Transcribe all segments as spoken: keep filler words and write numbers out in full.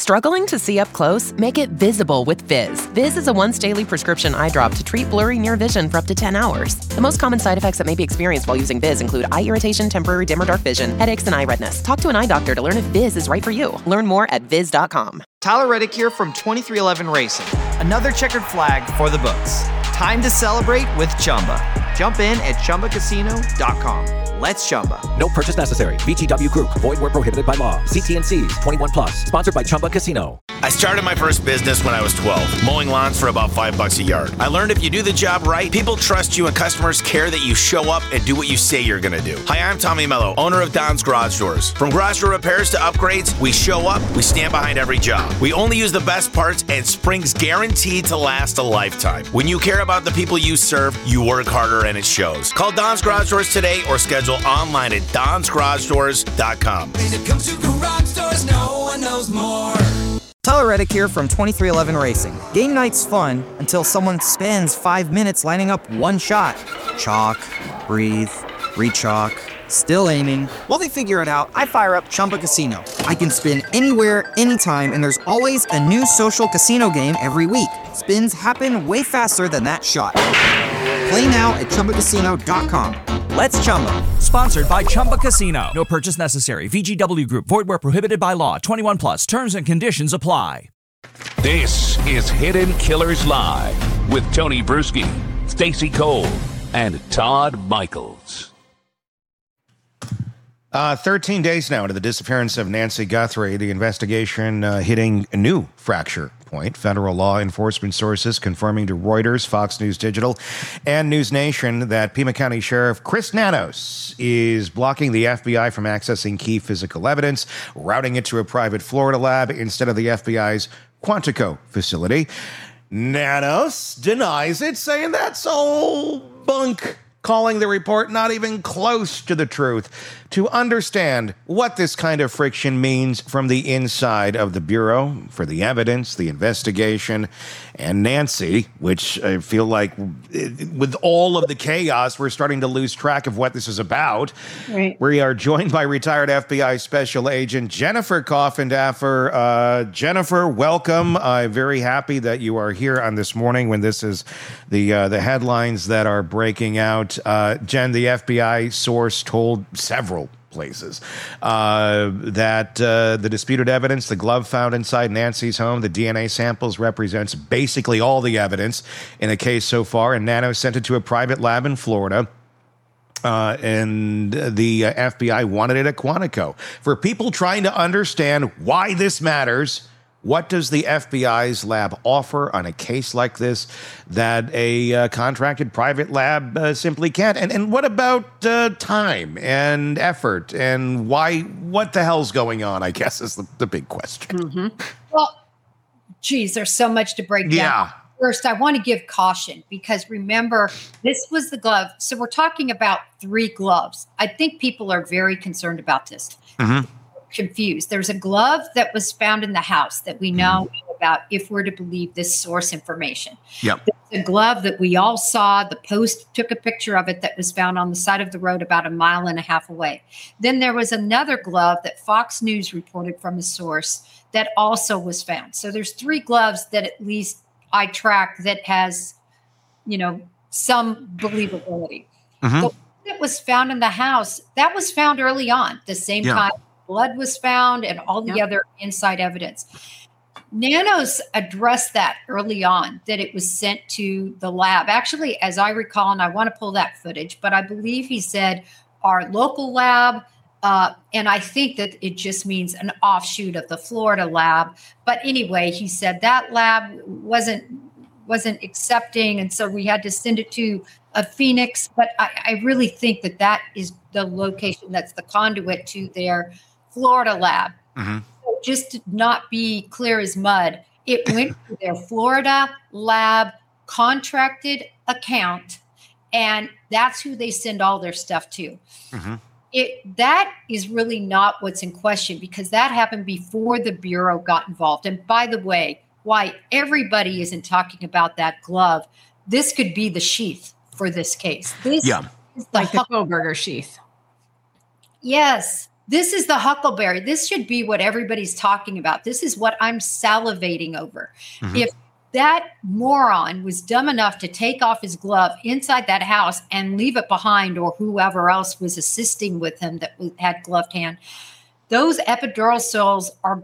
Struggling to see up close? Make it visible with Viz. Viz is a once daily prescription eye drop to treat blurry near vision for up to ten hours. The most common side effects that may be experienced while using Viz include eye irritation, temporary dim or dark vision, headaches, and eye redness. Talk to an eye doctor to learn if Viz is right for you. Learn more at viz dot com. Tyler Reddick here from twenty-three eleven Racing. Another checkered flag for the books. Time to celebrate with Chumba. Jump in at chumba casino dot com. Let's Chumba. No purchase necessary. V G W Group. Void where prohibited by law. See T N Cs. twenty-one plus. Sponsored by Chumba Casino. I started my first business when I was twelve, mowing lawns for about five bucks a yard. I learned if you do the job right, people trust you and customers care that you show up and do what you say you're going to do. Hi, I'm Tommy Mello, owner of Don's Garage Doors. From garage door repairs to upgrades, we show up, we stand behind every job. We only use the best parts, and spring's guaranteed to last a lifetime. When you care about the people you serve, you work harder and it shows. Call Don's Garage Doors today or schedule online at dons garage doors dot com. When it comes to garage doors, no one knows more. Tyler Reddick here from twenty-three eleven Racing. Game night's fun until someone spends five minutes lining up one shot. Chalk, breathe, re-chalk, still aiming. While they figure it out, I fire up Chumba Casino. I can spin anywhere, anytime, and there's always a new social casino game every week. Spins happen way faster than that shot. Play now at chumba casino dot com. Let's Chumba. Sponsored by Chumba Casino. No purchase necessary. V G W Group. Void where prohibited by law. twenty-one plus. Terms and conditions apply. This is Hidden Killers Live with Tony Bruschi, Stacey Cole, and Todd Michaels. Uh, thirteen days now to the disappearance of Nancy Guthrie, the investigation uh, hitting a new fracture point. Federal law enforcement sources confirming to Reuters, Fox News Digital, and News Nation that Pima County Sheriff Chris Nanos is blocking the F B I from accessing key physical evidence, routing it to a private Florida lab instead of the F B I's Quantico facility. Nanos denies it, saying that's all bunk, calling the report not even close to the truth. To understand what this kind of friction means from the inside of the Bureau, for the evidence, the investigation, and Nancy, which I feel like with all of the chaos, we're starting to lose track of what this is about. Right. We are joined by retired F B I Special Agent Jennifer Coffindaffer. Uh, Jennifer, welcome. I'm very happy that you are here on this morning when this is the uh, the headlines that are breaking out. Uh, Jen, the F B I source told several places uh, that uh, the disputed evidence, the glove found inside Nancy's home, the D N A samples represents basically all the evidence in the case so far, and Nano sent it to a private lab in Florida. Uh, and the uh, F B I wanted it at Quantico. For people trying to understand why this matters, what does the F B I's lab offer on a case like this that a uh, contracted private lab uh, simply can't? And and what about uh, time and effort and why? What the hell's going on? I guess is the, the big question. Mm-hmm. Well, geez, there's so much to break down. Yeah. First, I want to give caution because remember, this was the glove. So we're talking about three gloves. I think people are very concerned about this. Mm-hmm. Confused. There's a glove that was found in the house that we know mm-hmm. about if we're to believe this source information. Yep. There's a glove that we all saw. The Post took a picture of it that was found on the side of the road about a mile and a half away. Then there was another glove that Fox News reported from a source that also was found. So there's three gloves that at least I track that has, you know, some believability. Mm-hmm. The one that was found in the house, that was found early on, the same yeah. time blood was found and all the Yep. other inside evidence. Nanos addressed that early on, that it was sent to the lab. Actually, as I recall, and I want to pull that footage, but I believe he said our local lab, uh, and I think that it just means an offshoot of the Florida lab. But anyway, he said that lab wasn't wasn't accepting, and so we had to send it to a Phoenix. But I, I really think that that is the location that's the conduit to their Florida lab. Mm-hmm. So just to not be clear as mud, it went to their Florida lab contracted account, and that's who they send all their stuff to. Mm-hmm. It that is really not what's in question because that happened before the Bureau got involved. And by the way, why everybody isn't talking about that glove, this could be the sheath for this case. This yeah. is the Like the Huck- Kohlberger sheath. Yes. This is the Huckleberry. This should be what everybody's talking about. This is what I'm salivating over. Mm-hmm. If that moron was dumb enough to take off his glove inside that house and leave it behind, or whoever else was assisting with him that had gloved hand, those epidural cells are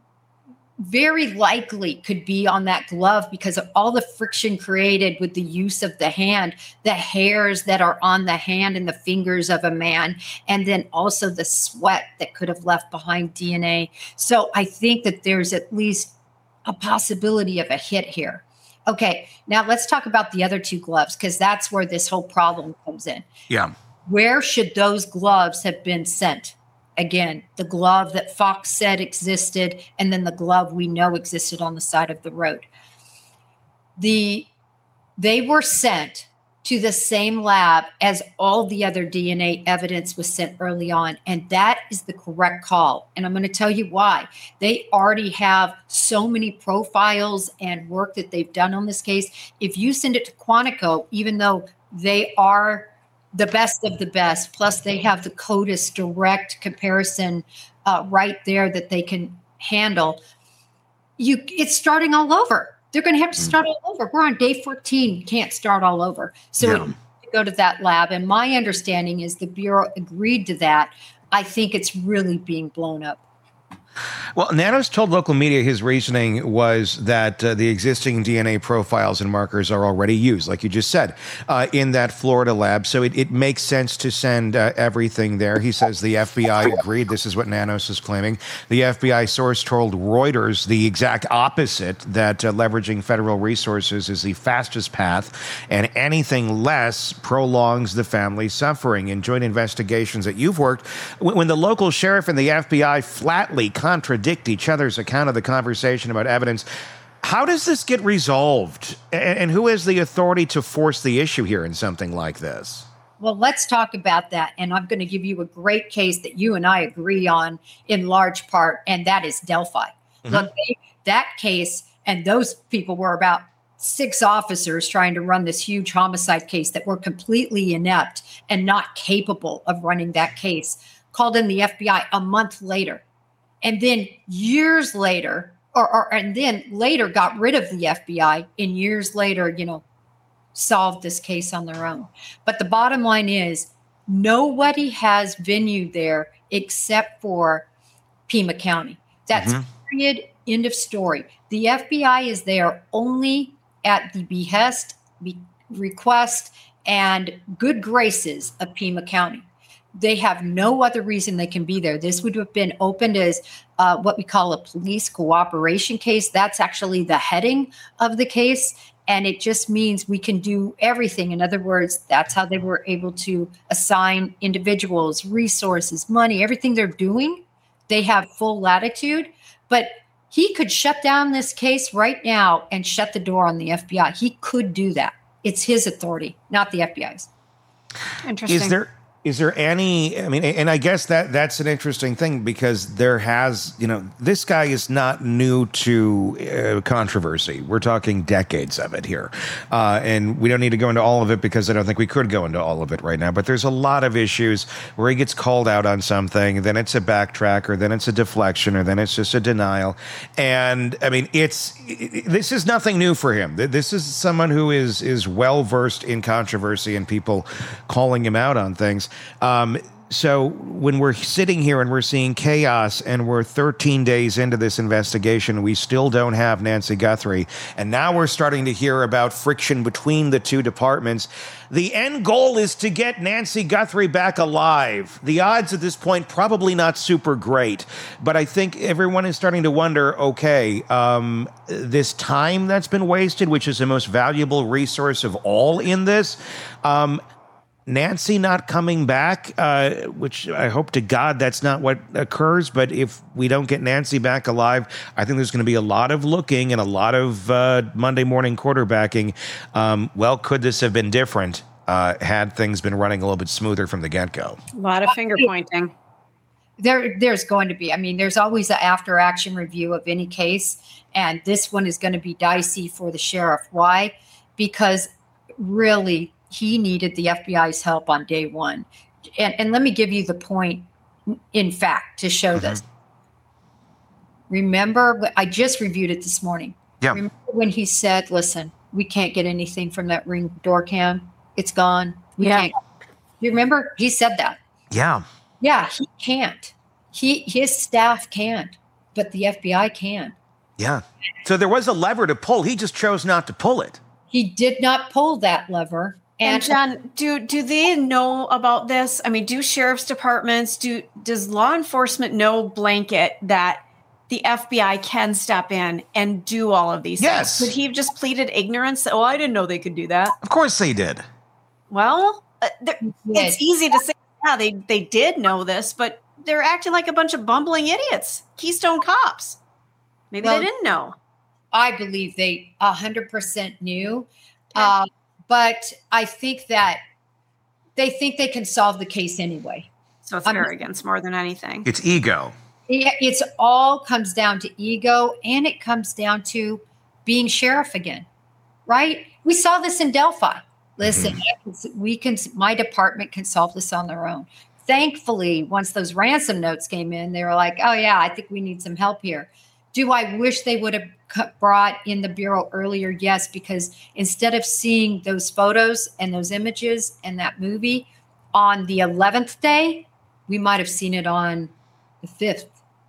very likely could be on that glove because of all the friction created with the use of the hand, the hairs that are on the hand and the fingers of a man, and then also the sweat that could have left behind D N A. So I think that there's at least a possibility of a hit here. Okay, now let's talk about the other two gloves, because that's where this whole problem comes in. Yeah. Where should those gloves have been sent? Again, the glove that Fox said existed, and then the glove we know existed on the side of the road. The they were sent to the same lab as all the other D N A evidence was sent early on, and that is the correct call. And I'm going to tell you why. They already have so many profiles and work that they've done on this case. If you send it to Quantico, even though they are the best of the best, plus they have the CODIS direct comparison uh, right there that they can handle, you it's starting all over. They're going to have to start all over. We're on day fourteen. You can't start all over. So Yeah. we go to that lab. And my understanding is the Bureau agreed to that. I think it's really being blown up. Well, Nanos told local media his reasoning was that uh, the existing D N A profiles and markers are already used, like you just said, uh, in that Florida lab. So it, it makes sense to send uh, everything there. He says the F B I agreed. This is what Nanos is claiming. The F B I source told Reuters the exact opposite, that uh, leveraging federal resources is the fastest path, and anything less prolongs the family's suffering. In joint investigations that you've worked, when, when the local sheriff and the F B I flatly contradict each other's account of the conversation about evidence, how does this get resolved? And, and who has the authority to force the issue here in something like this? Well, let's talk about that. And I'm going to give you a great case that you and I agree on in large part, and that is Delphi. Mm-hmm. Look, they, that case, and those people were about six officers trying to run this huge homicide case that were completely inept and not capable of running that case, called in the F B I a month later. And then years later, or, or and then later got rid of the F B I, and years later, you know, solved this case on their own. But the bottom line is nobody has venue there except for Pima County. That's mm-hmm. period, end of story. The F B I is there only at the behest, be, request, and good graces of Pima County. They have no other reason they can be there. This would have been opened as uh, what we call a police cooperation case. That's actually the heading of the case. And it just means we can do everything. In other words, that's how they were able to assign individuals, resources, money, everything they're doing. They have full latitude. But he could shut down this case right now and shut the door on the F B I. He could do that. It's his authority, not the F B I's. Interesting. Is there... Is there any, I mean, and I guess that that's an interesting thing, because there has, you know, this guy is not new to uh, controversy. We're talking decades of it here. Uh, and we don't need to go into all of it, because I don't think we could go into all of it right now. But there's a lot of issues where he gets called out on something, then it's a backtrack, or then it's a deflection, or then it's just a denial. And I mean, it's, it, this is nothing new for him. This is someone who is, is well-versed in controversy and people calling him out on things. Um, so when we're sitting here and we're seeing chaos, and we're thirteen days into this investigation, we still don't have Nancy Guthrie. And now we're starting to hear about friction between the two departments. The end goal is to get Nancy Guthrie back alive. The odds at this point, probably not super great. But I think everyone is starting to wonder, okay, um, this time that's been wasted, which is the most valuable resource of all in this, um, Nancy not coming back, uh, which I hope to God that's not what occurs. But if we don't get Nancy back alive, I think there's going to be a lot of looking and a lot of uh, Monday morning quarterbacking. Um, well, could this have been different uh, had things been running a little bit smoother from the get-go? A lot of finger pointing. There, there's going to be. I mean, there's always an after-action review of any case, and this one is going to be dicey for the sheriff. Why? Because really, he needed the F B I's help on day one. And, and let me give you the point in fact, to show Mm-hmm. this. Remember, I just reviewed it this morning. Yeah. Remember when he said, listen, we can't get anything from that Ring door cam. It's gone. We Yeah. can't. You remember he said that? Yeah. Yeah, he can't. He his staff can't, but the F B I can. Yeah. So there was a lever to pull. He just chose not to pull it. He did not pull that lever. And And, John, do do they know about this? I mean, do sheriff's departments, do does law enforcement know blanket that the F B I can step in and do all of these Yes. things? Could he have just pleaded ignorance? Oh, I didn't know they could do that. Of course they did. Well, uh, there- Yes. it's easy to say, yeah, they, they did know this, but they're acting like a bunch of bumbling idiots. Keystone cops. Maybe Well, they didn't know. I believe they one hundred percent knew. Uh, but I think that they think they can solve the case anyway. So it's I'm- arrogance more than anything. It's ego. It, it's all comes down to ego, and it comes down to being sheriff again, right? We saw this in Delphi. Listen, we can. My department can solve this on their own. Thankfully, once those ransom notes came in, they were like, "Oh yeah, I think we need some help here." Do I wish they would have cut- brought in the bureau earlier? Yes, because instead of seeing those photos and those images and that movie on the eleventh day, we might have seen it on the fifth,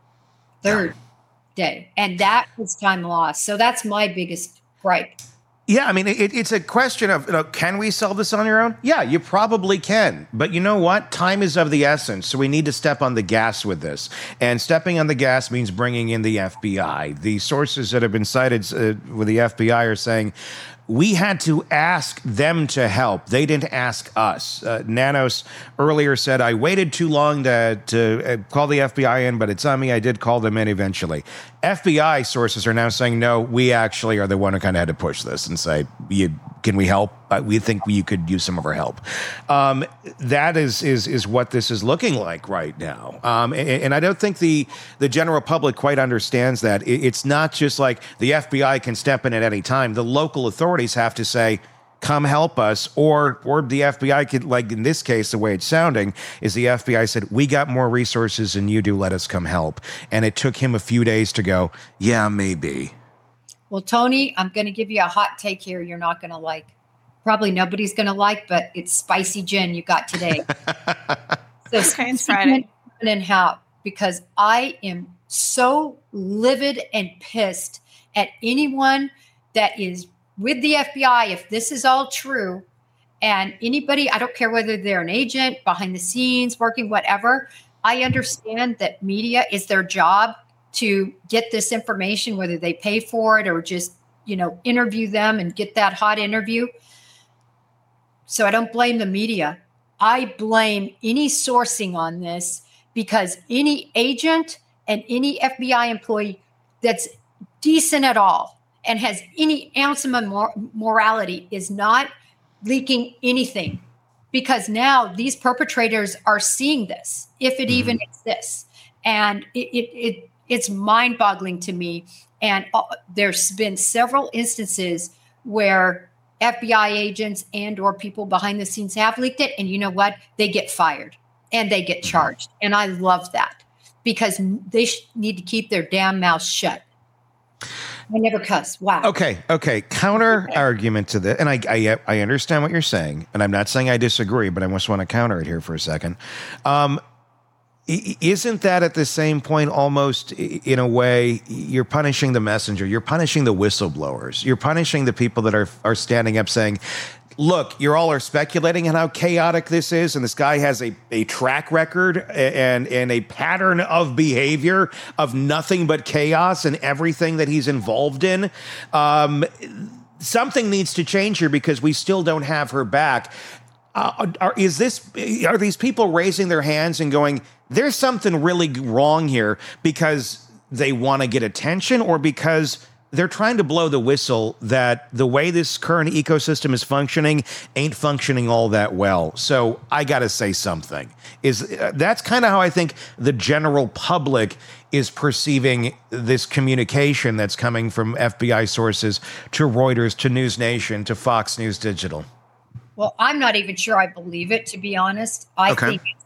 third day. And that was time lost. So that's my biggest gripe. Yeah, I mean, it, it's a question of, you know, can we solve this on your own? Yeah, you probably can. But you know what? Time is of the essence, so we need to step on the gas with this. And stepping on the gas means bringing in the F B I. The sources that have been cited uh, with the F B I are saying, we had to ask them to help. They didn't ask us. Uh, Nanos earlier said, I waited too long to, to uh, call the F B I in, but it's on me. I did call them in eventually. F B I sources are now saying, no, we actually are the one who kind of had to push this and say, you, can we help? Uh, we think you could use some of our help. Um, that is, is, is what this is looking like right now. Um, and, and I don't think the, the general public quite understands that. It, it's not just like the F B I can step in at any time. The local authorities have to say, come help us, or or the F B I could, like in this case, the way it's sounding is the F B I said, we got more resources than you do, let us come help. And it took him a few days to go, yeah, maybe. Well, Tony, I'm going to give you a hot take here you're not going to like. Probably nobody's going to like, but it's spicy gin you got today. So Okay, it's Friday. And how? Because I am so livid and pissed at anyone that is with the F B I, if this is all true, and anybody, I don't care whether they're an agent, behind the scenes, working, whatever. I understand that media is their job to get this information, whether they pay for it or just, you know, interview them and get that hot interview. So I don't blame the media. I blame any sourcing on this, because any agent and any F B I employee that's decent at all and has any ounce of mor- morality is not leaking anything, because now these perpetrators are seeing this, if it even exists. And it, it, it it's mind-boggling to me. And uh, there's been several instances where F B I agents and or people behind the scenes have leaked it. And you know what? They get fired and they get charged. And I love that, because they sh- need to keep their damn mouths shut. I never cuss. Wow. Okay, okay. Counter argument to this, and I, I I understand what you're saying, and I'm not saying I disagree, but I just want to counter it here for a second. Um, i- isn't that at the same point almost, i- in a way, you're punishing the messenger, you're punishing the whistleblowers, you're punishing the people that are are standing up saying, look, you all are speculating on how chaotic this is, and this guy has a, a track record and, and a pattern of behavior of nothing but chaos in everything that he's involved in. Um, something needs to change here, because we still don't have her back. Uh, are, is this, are these people raising their hands and going, there's something really wrong here, because they want to get attention, or because they're trying to blow the whistle that the way this current ecosystem is functioning ain't functioning all that well? So I got to say something. Is uh, that's kind of how I think the general public is perceiving this communication that's coming from F B I sources to Reuters, to News Nation, to Fox News Digital. Well, I'm not even sure I believe it, to be honest. I Okay. think it's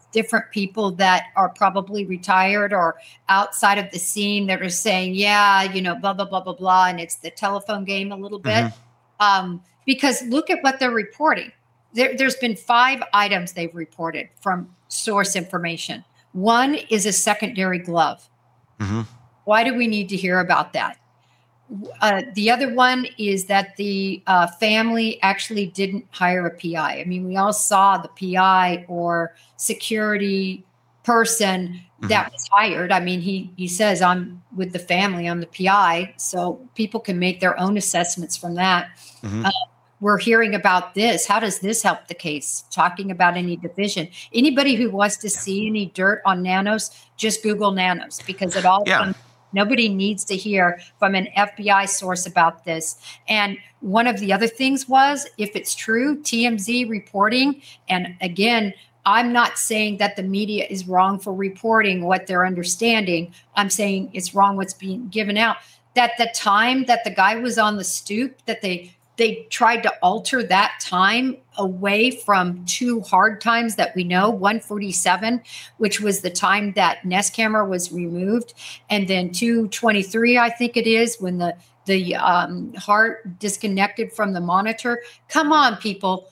different people that are probably retired or outside of the scene that are saying, yeah, you know, blah, blah, blah, blah, blah. And it's the telephone game a little bit. Mm-hmm. Um, because look at what they're reporting. There, there's been five items they've reported from source information. One is a secondary glove. Mm-hmm. Why do we need to hear about that? Uh, the other one is that the uh, family actually didn't hire a P I. I mean, we all saw the P I or security person mm-hmm. that was hired. I mean, he he says, I'm with the family, I'm the P I. So people can make their own assessments from that. Mm-hmm. Uh, we're hearing about this. How does this help the case? Talking about any division. Anybody who wants to see any dirt on Nanos, just Google Nanos, because it all yeah. comes. Nobody needs to hear from an F B I source about this. And one of the other things was, if it's true, T M Z reporting, and again, I'm not saying that the media is wrong for reporting what they're understanding. I'm saying it's wrong what's being given out. That the time that the guy was on the stoop, that they they tried to alter that time away from two hard times that we know, one forty-seven, which was the time that Nest camera was removed, and then two twenty-three, I think it is, when the, the um, heart disconnected from the monitor. Come on, people.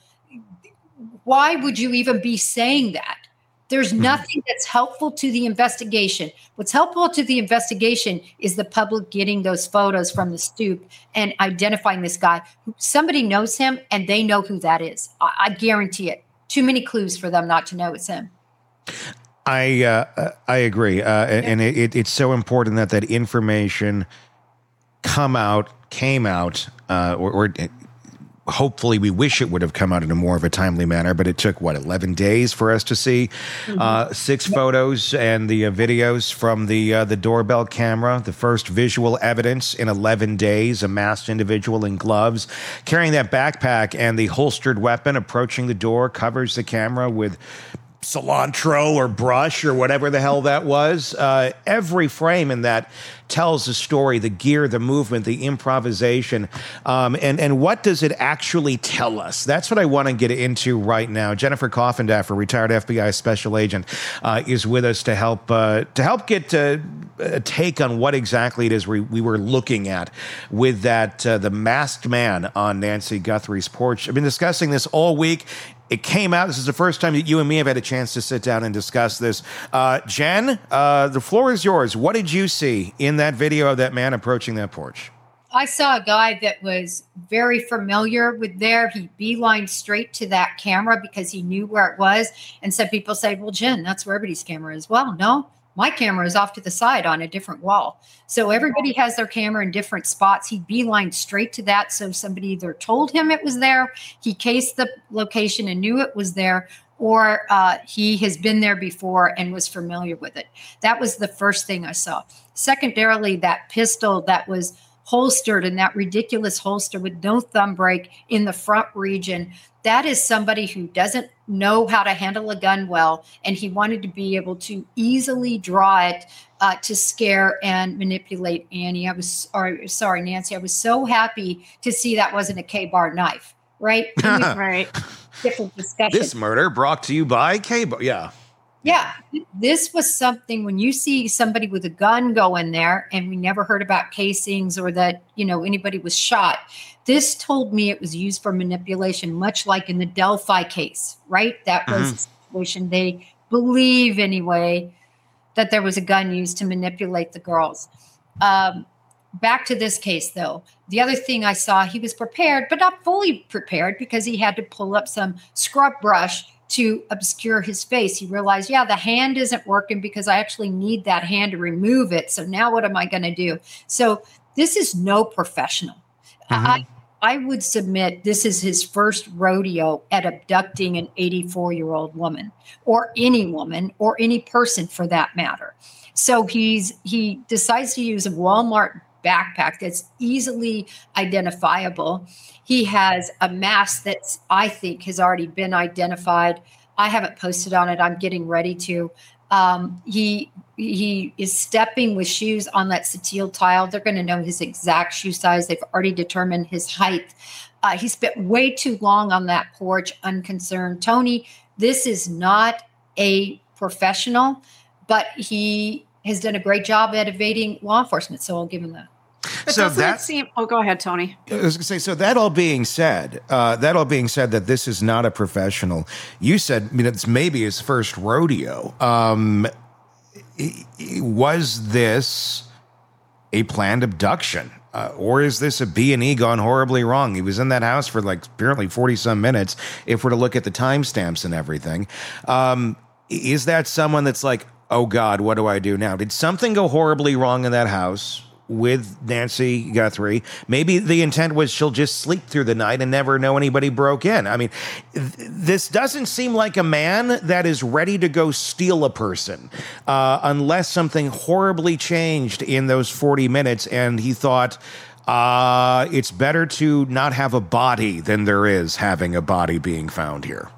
Why would you even be saying that? There's nothing that's helpful to the investigation. What's helpful to the investigation is the public getting those photos from the stoop and identifying this guy. Somebody knows him, and they know who that is. I, I guarantee it. Too many clues for them not to know it's him. I uh, I agree, uh, yeah. and it, it's so important that that information come out, came out, uh, or. or hopefully we wish it would have come out in a more of a timely manner, but it took, what, eleven days for us to see mm-hmm. uh, six photos and the uh, videos from the uh, the doorbell camera, the first visual evidence in eleven days, a masked individual in gloves carrying that backpack and the holstered weapon approaching the door, covers the camera with cilantro or brush or whatever the hell that was. Uh, every frame in that tells the story, the gear, the movement, the improvisation. Um, and, and what does it actually tell us? That's what I want to get into right now. Jennifer Coffindaffer, retired F B I special agent, uh, is with us to help uh, to help get uh, a take on what exactly it is we, we were looking at with that uh, the masked man on Nancy Guthrie's porch. I've been discussing this all week. It came out. This is the first time that you and me have had a chance to sit down and discuss this. Uh, Jen, uh, the floor is yours. What did you see in that video of that man approaching that porch? I saw a guy that was very familiar with there. He beelined straight to that camera because he knew where it was. And some people say, well, Jen, that's where everybody's camera is. Well, no. My camera is off to the side on a different wall. So everybody has their camera in different spots. He beelined straight to that. So somebody either told him it was there, he cased the location and knew it was there, or uh, he has been there before and was familiar with it. That was the first thing I saw. Secondarily, that pistol that was holstered in that ridiculous holster with no thumb break in the front region, that is somebody who doesn't know how to handle a gun well, and he wanted to be able to easily draw it uh, to scare and manipulate Annie. I was, or sorry, Nancy. I was so happy to see that wasn't a K-bar knife, right? Right. Different discussion. This murder brought to you by K-bar. Yeah. Yeah, this was something when you see somebody with a gun go in there, and we never heard about casings or that, you know, anybody was shot. This told me it was used for manipulation, much like in the Delphi case, right? That was mm-hmm. a situation. They believe anyway that there was a gun used to manipulate the girls. Um, back to this case, though. The other thing I saw, he was prepared, but not fully prepared because he had to pull up some scrub brush to obscure his face. He realized, yeah, the hand isn't working because I actually need that hand to remove it. So now what am I going to do? So this is no professional. Mm-hmm. I, I would submit this is his first rodeo at abducting an eighty-four-year-old woman, or any woman, or any person for that matter. So he's he decides to use a Walmart backpack that's easily identifiable. He has a mask that's, I think, has already been identified. I haven't posted on it. I'm getting ready to. Um, he he is stepping with shoes on that Satil tile. They're going to know his exact shoe size. They've already determined his height. Uh, he spent way too long on that porch, unconcerned. Tony, this is not a professional, but he has done a great job at evading law enforcement. So I'll give him that. But So doesn't that- it seem? Oh, go ahead, Tony. I was going to say, so that all being said, uh, that all being said, that this is not a professional. You said, I mean, it's maybe his first rodeo. Um, i- i- was this a planned abduction, uh, or is this a B and E gone horribly wrong? He was in that house for like apparently forty some minutes. If we're to look at the timestamps and everything, um, is that someone that's like, oh God, what do I do now? Did something go horribly wrong in that house with Nancy Guthrie? Maybe the intent was she'll just sleep through the night and never know anybody broke in. I mean, th- this doesn't seem like a man that is ready to go steal a person uh, unless something horribly changed in those forty minutes and he thought, uh, it's better to not have a body than there is having a body being found here.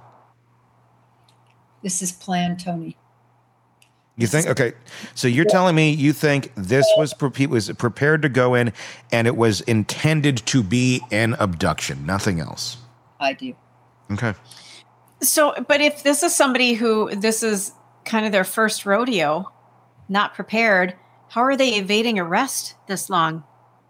This is planned, Tony. You think? Okay. So you're telling me you think this was pre- was prepared to go in and it was intended to be an abduction, nothing else. I do. Okay. So, but if this is somebody who this is kind of their first rodeo, not prepared, how are they evading arrest this long?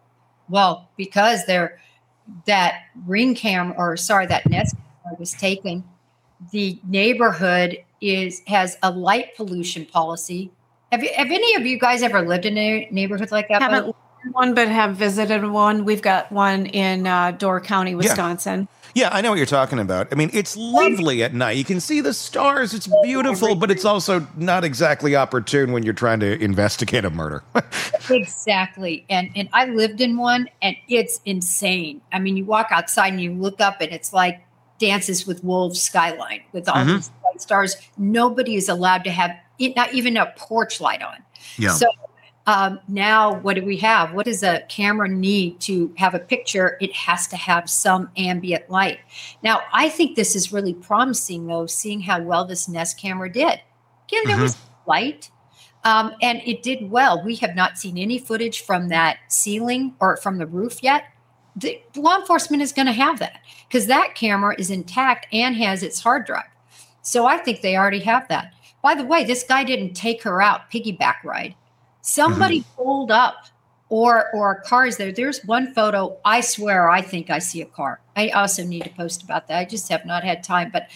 Well, because they're that ring cam or sorry, that Nest camera was taken. The neighborhood is has a light pollution policy. Have you, have any of you guys ever lived in a neighborhood like that? Haven't lived in one, but have visited one. We've got one in uh, Door County, Wisconsin. Yeah, I know what you're talking about. I mean, it's lovely at night. You can see the stars. It's beautiful, but it's also not exactly opportune when you're trying to investigate a murder. Exactly. And and I lived in one and it's insane. I mean, you walk outside and you look up and it's like Dances with Wolves skyline with all Mhm. these bright stars. Nobody is allowed to have it, not even a porch light on. Yeah. So um, now what do we have? What does a camera need to have a picture? It has to have some ambient light. Now, I think this is really promising, though, seeing how well this Nest camera did. Again, there Mhm. was light. Um, and it did well. We have not seen any footage from that ceiling or from the roof yet. The law enforcement is going to have that because that camera is intact and has its hard drive. So I think they already have that. By the way, this guy didn't take her out piggyback ride. Somebody pulled up or or a car is there. There's one photo. I swear I think I see a car. I also need to post about that. I just have not had time. But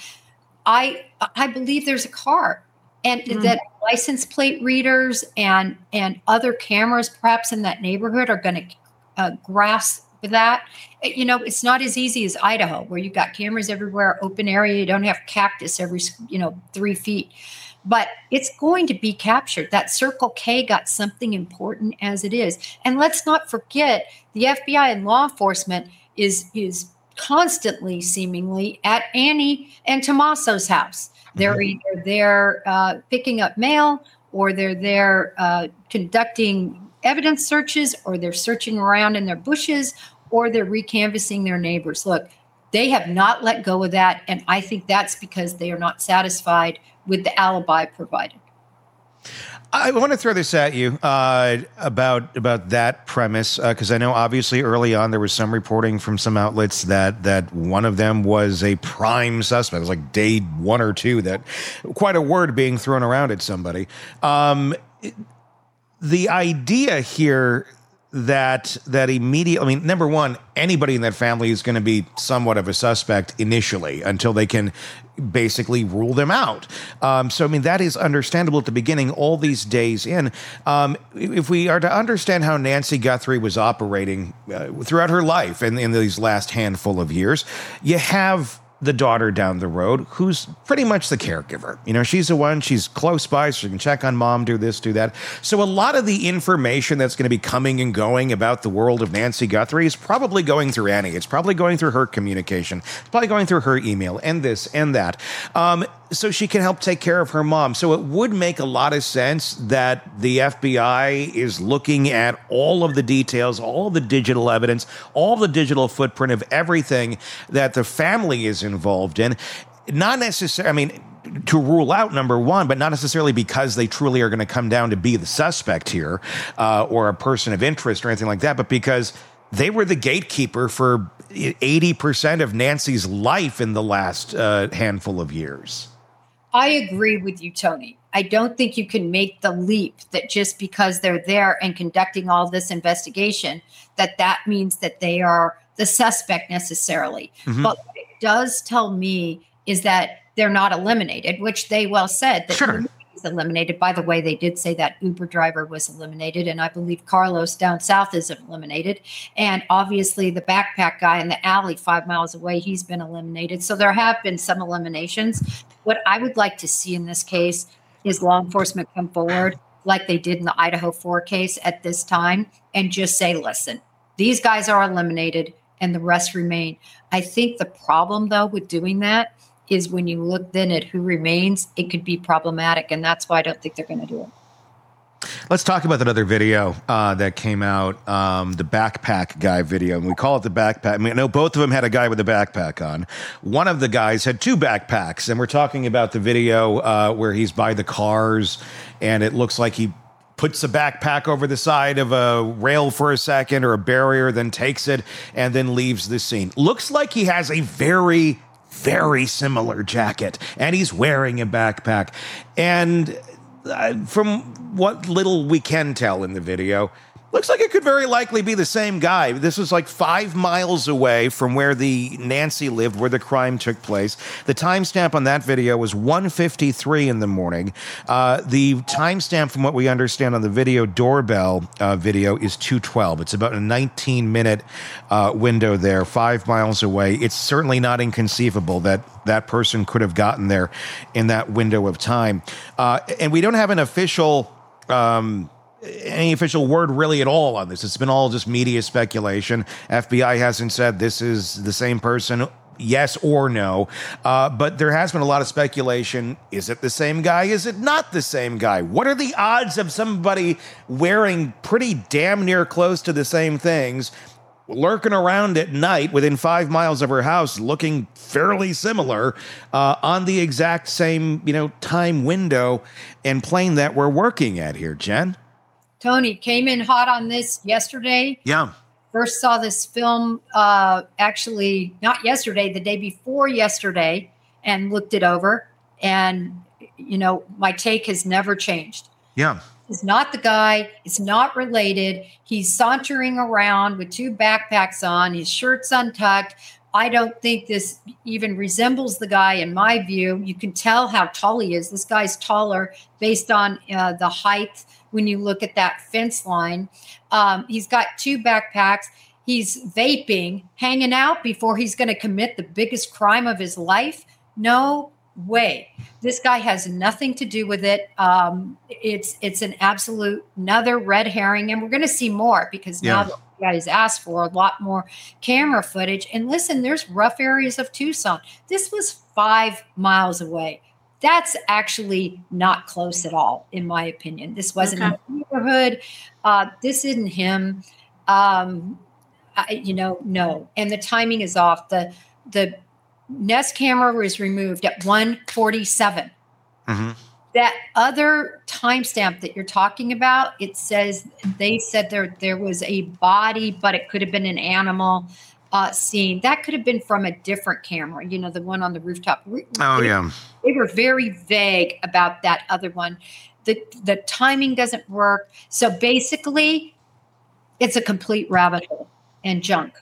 I I believe there's a car. And Mm. that license plate readers and and other cameras perhaps in that neighborhood are going to uh, grasp that. You know, it's not as easy as Idaho where you've got cameras everywhere, open area. You don't have cactus every, you know, three feet. But it's going to be captured. That Circle K got something important as it is. And let's not forget the F B I and law enforcement is is constantly seemingly at Annie and Tommaso's house. They're either there uh, picking up mail or they're there uh, conducting evidence searches or they're searching around in their bushes or they're recanvassing their neighbors. Look, they have not let go of that. And I think that's because they are not satisfied with the alibi provided. I want to throw this at you uh, about about that premise because I know obviously early on there was some reporting from some outlets that that one of them was a prime suspect. It was like day one or two that quite a word being thrown around at somebody. Um, it, the idea here that that immediately, I mean, number one, anybody in that family is going to be somewhat of a suspect initially until they can basically rule them out. Um, so, I mean, that is understandable at the beginning, all these days in. Um, if we are to understand how Nancy Guthrie was operating uh, throughout her life and in these last handful of years, you have the daughter down the road who's pretty much the caregiver. You know, she's the one, she's close by, so she can check on mom, do this, do that. So a lot of the information that's going to be coming and going about the world of Nancy Guthrie is probably going through Annie. It's probably going through her communication. It's probably going through her email and this and that. Um, so she can help take care of her mom. So it would make a lot of sense that the F B I is looking at all of the details, all the digital evidence, all the digital footprint of everything that the family is involved in. Not necessarily, I mean, to rule out number one, but not necessarily because they truly are going to come down to be the suspect here uh, or a person of interest or anything like that, but because they were the gatekeeper for eighty percent of Nancy's life in the last uh, handful of years. I agree with you, Tony. I don't think you can make the leap that just because they're there and conducting all this investigation, that that means that they are the suspect necessarily. Mm-hmm. But what it does tell me is that they're not eliminated, which they well said that Sure. he's eliminated. By the way, they did say that Uber driver was eliminated, and I believe Carlos down south is eliminated. And obviously the backpack guy in the alley five miles away, he's been eliminated. So there have been some eliminations. What I would like to see in this case is law enforcement come forward like they did in the Idaho four case at this time and just say, listen, these guys are eliminated and the rest remain. I think the problem, though, with doing that is when you look then at who remains, it could be problematic. And that's why I don't think they're going to do it. Let's talk about that other video uh, that came out, um, the backpack guy video. And we call it the backpack. I mean, I know both of them had a guy with a backpack on. One of the guys had two backpacks. And we're talking about the video uh, where he's by the cars and it looks like he puts a backpack over the side of a rail for a second or a barrier, then takes it and then leaves the scene. Looks like he has a very, very similar jacket and he's wearing a backpack. And Uh, from what little we can tell in the video, looks like it could very likely be the same guy. This is like five miles away from where the Nancy lived, where the crime took place. The timestamp on that video was one fifty-three in the morning. Uh, the timestamp, from what we understand on the video doorbell uh, video, is two twelve. It's about a nineteen minute uh, window there, five miles away. It's certainly not inconceivable that that person could have gotten there in that window of time. Uh, and we don't have an official... Um, any official word really at all on this. It's been all just media speculation. F B I hasn't said this is the same person, yes or no. Uh, but there has been a lot of speculation. Is it the same guy? Is it not the same guy? What are the odds of somebody wearing pretty damn near close to the same things, lurking around at night within five miles of her house, looking fairly similar uh, on the exact same, you know, time window and plane that we're working at here, Jen? Tony came in hot on this yesterday. Yeah. First saw this film, uh, actually not yesterday, the day before yesterday, and looked it over. And, you know, my take has never changed. Yeah. He's not the guy. It's not related. He's sauntering around with two backpacks on. His shirt's untucked. I don't think this even resembles the guy in my view. You can tell how tall he is. This guy's taller based on uh, the height. When you look at that fence line, um, he's got two backpacks. He's vaping, hanging out before he's going to commit the biggest crime of his life. No way. This guy has nothing to do with it. Um, it's it's an absolute another red herring, and we're going to see more because Yeah. now the guys asked for a lot more camera footage. And listen, there's rough areas of Tucson. This was five miles away. That's actually not close at all, in my opinion. This wasn't Okay. in the neighborhood. Uh, this isn't him. Um, I, you know, no. And the timing is off. The the Nest camera was removed at one forty-seven. Mm-hmm. That other timestamp that you're talking about, it says they said there there was a body, but it could have been an animal uh, scene. That could have been from a different camera. You know, the one on the rooftop. Oh, They- yeah. They were very vague about that other one. The the timing doesn't work. So basically, it's a complete rabbit hole and junk.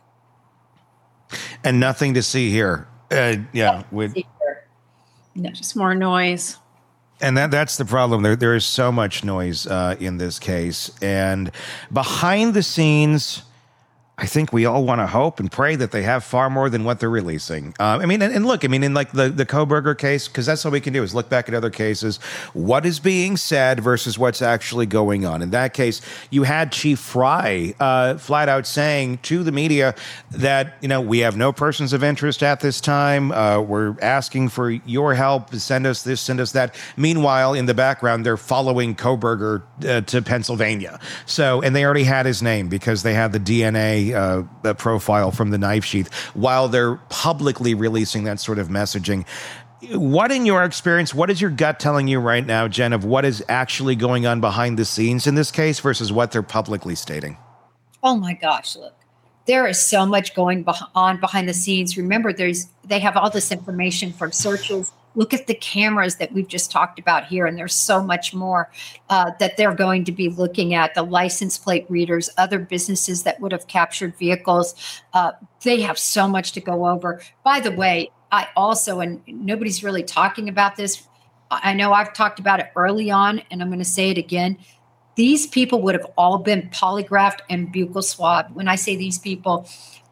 And nothing to see here. Uh, yeah. With, No. Just more noise. and that that's the problem. There There is so much noise uh, in this case. And behind the scenes, I think we all want to hope and pray that they have far more than what they're releasing. Um, I mean, and, and look, I mean, in like the, the Kohberger case, because that's all we can do is look back at other cases, what is being said versus what's actually going on. In that case, you had Chief Fry uh, flat out saying to the media that, you know, we have no persons of interest at this time. Uh, we're asking for your help. Send us this, send us that. Meanwhile, in the background, they're following Kohberger uh, to Pennsylvania. So, and they already had his name because they had the D N A Uh, a profile from the knife sheath while they're publicly releasing that sort of messaging. What, in your experience, what is your gut telling you right now, Jen, of what is actually going on behind the scenes in this case versus what they're publicly stating? Oh my gosh, look. There is so much going beh- on behind the scenes. Remember, there's they have all this information from searches Look at the cameras that we've just talked about here, and there's so much more uh, that they're going to be looking at. The license plate readers, other businesses that would have captured vehicles. Uh, they have so much to go over. By the way, I also, and nobody's really talking about this, I know I've talked about it early on, and I'm going to say it again. These people would have all been polygraphed and buccal swabbed. When I say these people,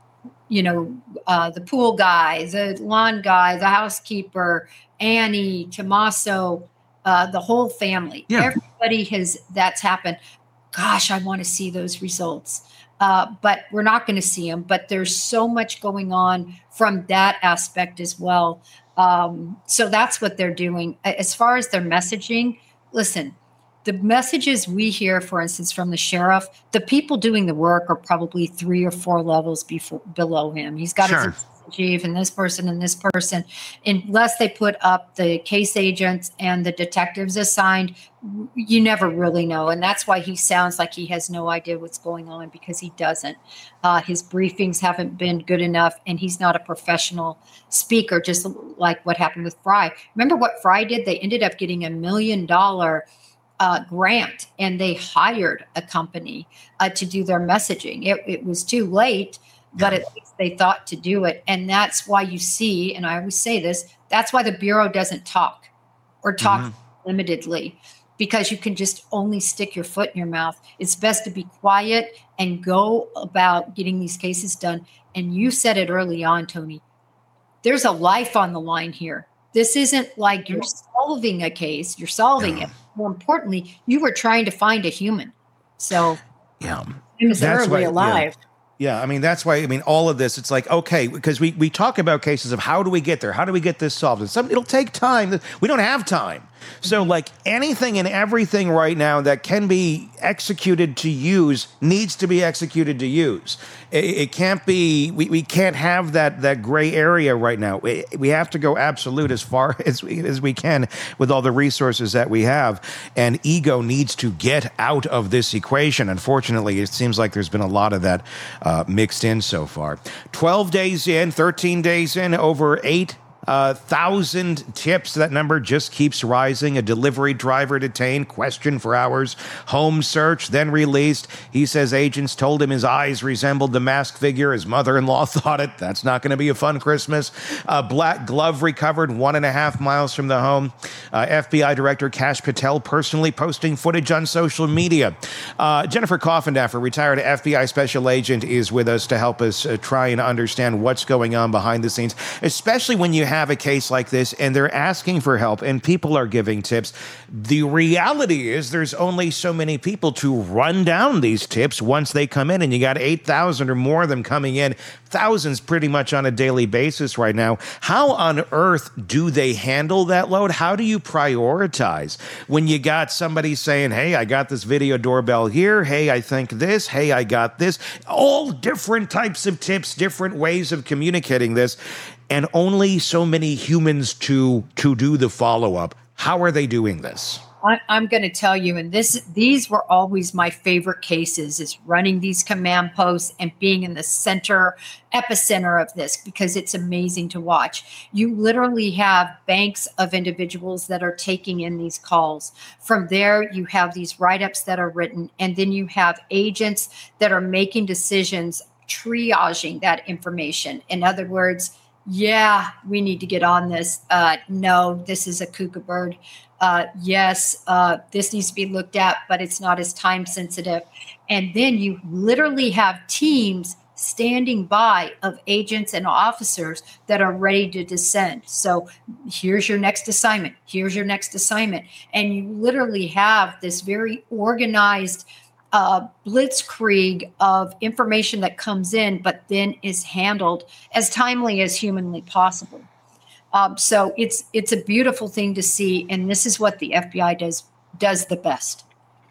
you know, uh, the pool guy, the lawn guy, the housekeeper, Annie, Tommaso, uh, the whole family. Yeah. Everybody has, that's happened. Gosh, I want to see those results. Uh, but we're not going to see them. But there's so much going on from that aspect as well. Um, so that's what they're doing. As far as their messaging, listen, the messages we hear, for instance, from the sheriff, the people doing the work are probably three or four levels before, below him. He's got Sure. his chief and this person and this person. Unless they put up the case agents and the detectives assigned, you never really know. And that's why he sounds like he has no idea what's going on, because he doesn't. Uh, his briefings haven't been good enough, and he's not a professional speaker, just like what happened with Fry. Remember what Fry did? They ended up getting a million dollar Uh, grant, and they hired a company uh, to do their messaging. It, it was too late, but at least they thought to do it. And that's why you see, and I always say this, that's why the Bureau doesn't talk or talk mm-hmm. limitedly, because you can just only stick your foot in your mouth. It's best to be quiet and go about getting these cases done. And you said it early on, Tony, there's a life on the line here. This isn't like you're solving a case, you're solving yeah. it. More importantly, you were trying to find a human. So yeah, thoroughly alive. Yeah. Yeah, I mean, that's why, I mean, all of this, it's like, okay, because we, we talk about cases of how do we get there? How do we get this solved? And some, it'll take time. We don't have time. So, like, anything and everything right now that can be executed to use needs to be executed to use. It, it can't be, we, we can't have that that gray area right now. We, we have to go absolute as far as we, as we can with all the resources that we have. And ego needs to get out of this equation. Unfortunately, it seems like there's been a lot of that uh, mixed in so far. twelve days in, thirteen days in, over eight Uh, thousand tips. That number just keeps rising. A delivery driver detained, questioned for hours, home search, then released. He says agents told him his eyes resembled the masked figure. His mother-in-law thought it. That's not going to be a fun Christmas. A black glove recovered one and a half miles from the home. Uh, F B I Director Kash Patel personally posting footage on social media. Uh, Jennifer Coffindaffer, retired F B I special agent, is with us to help us uh, try and understand what's going on behind the scenes, especially when you have have a case like this and they're asking for help and people are giving tips. The reality is there's only so many people to run down these tips once they come in, and you got eight thousand or more of them coming in, thousands pretty much on a daily basis right now. How on earth do they handle that load? How do you prioritize when you got somebody saying, hey, I got this video doorbell here. Hey, I think this. Hey, I got this. All different types of tips, different ways of communicating this. And only so many humans to to do the follow-up. How are they doing this? I, I'm going to tell you, and this these were always my favorite cases, is running these command posts and being in the center, epicenter of this, because it's amazing to watch. You literally have banks of individuals that are taking in these calls. From there, you have these write-ups that are written, and then you have agents that are making decisions, triaging that information. In other words, yeah, we need to get on this. Uh, no, this is a cuckoo bird. Uh, yes, uh, this needs to be looked at, but it's not as time sensitive. And then you literally have teams standing by of agents and officers that are ready to descend. So here's your next assignment. Here's your next assignment. And you literally have this very organized Uh, blitzkrieg of information that comes in, but then is handled as timely as humanly possible. Um, so it's it's a beautiful thing to see, and this is what the F B I does does the best.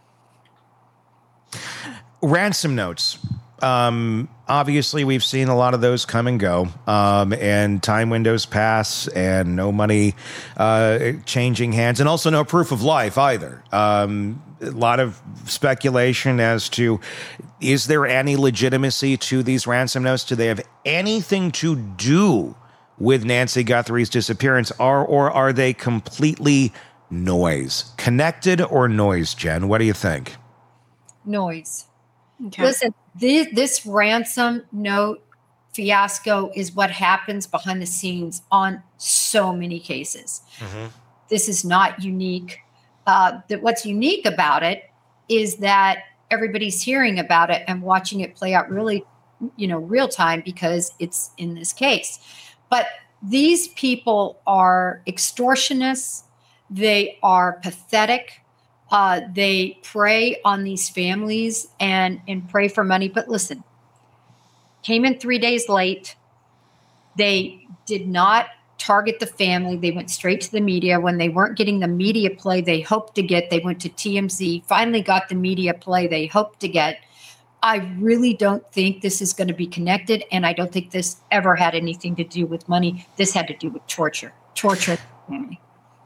Ransom notes. Um, obviously, we've seen a lot of those come and go, um, and time windows pass, and no money uh, changing hands, and also no proof of life either. Um, a lot of speculation as to, is there any legitimacy to these ransom notes? Do they have anything to do with Nancy Guthrie's disappearance, are or are they completely noise? Connected or noise, Jen? What do you think? Noise. Okay. Listen, this, this ransom note fiasco is what happens behind the scenes on so many cases. Mm-hmm. This is not unique. Uh, that what's unique about it is that everybody's hearing about it and watching it play out really, you know, real time because it's in this case. But these people are extortionists. They are pathetic. Uh, they prey on these families and, and pray for money. But listen, came in three days late. They did not target the family. They went straight to the media. When they weren't getting the media play they hoped to get, they went to T M Z, finally got the media play they hoped to get. I really don't think this is going to be connected, and I don't think this ever had anything to do with money. This had to do with torture. Torture of the family.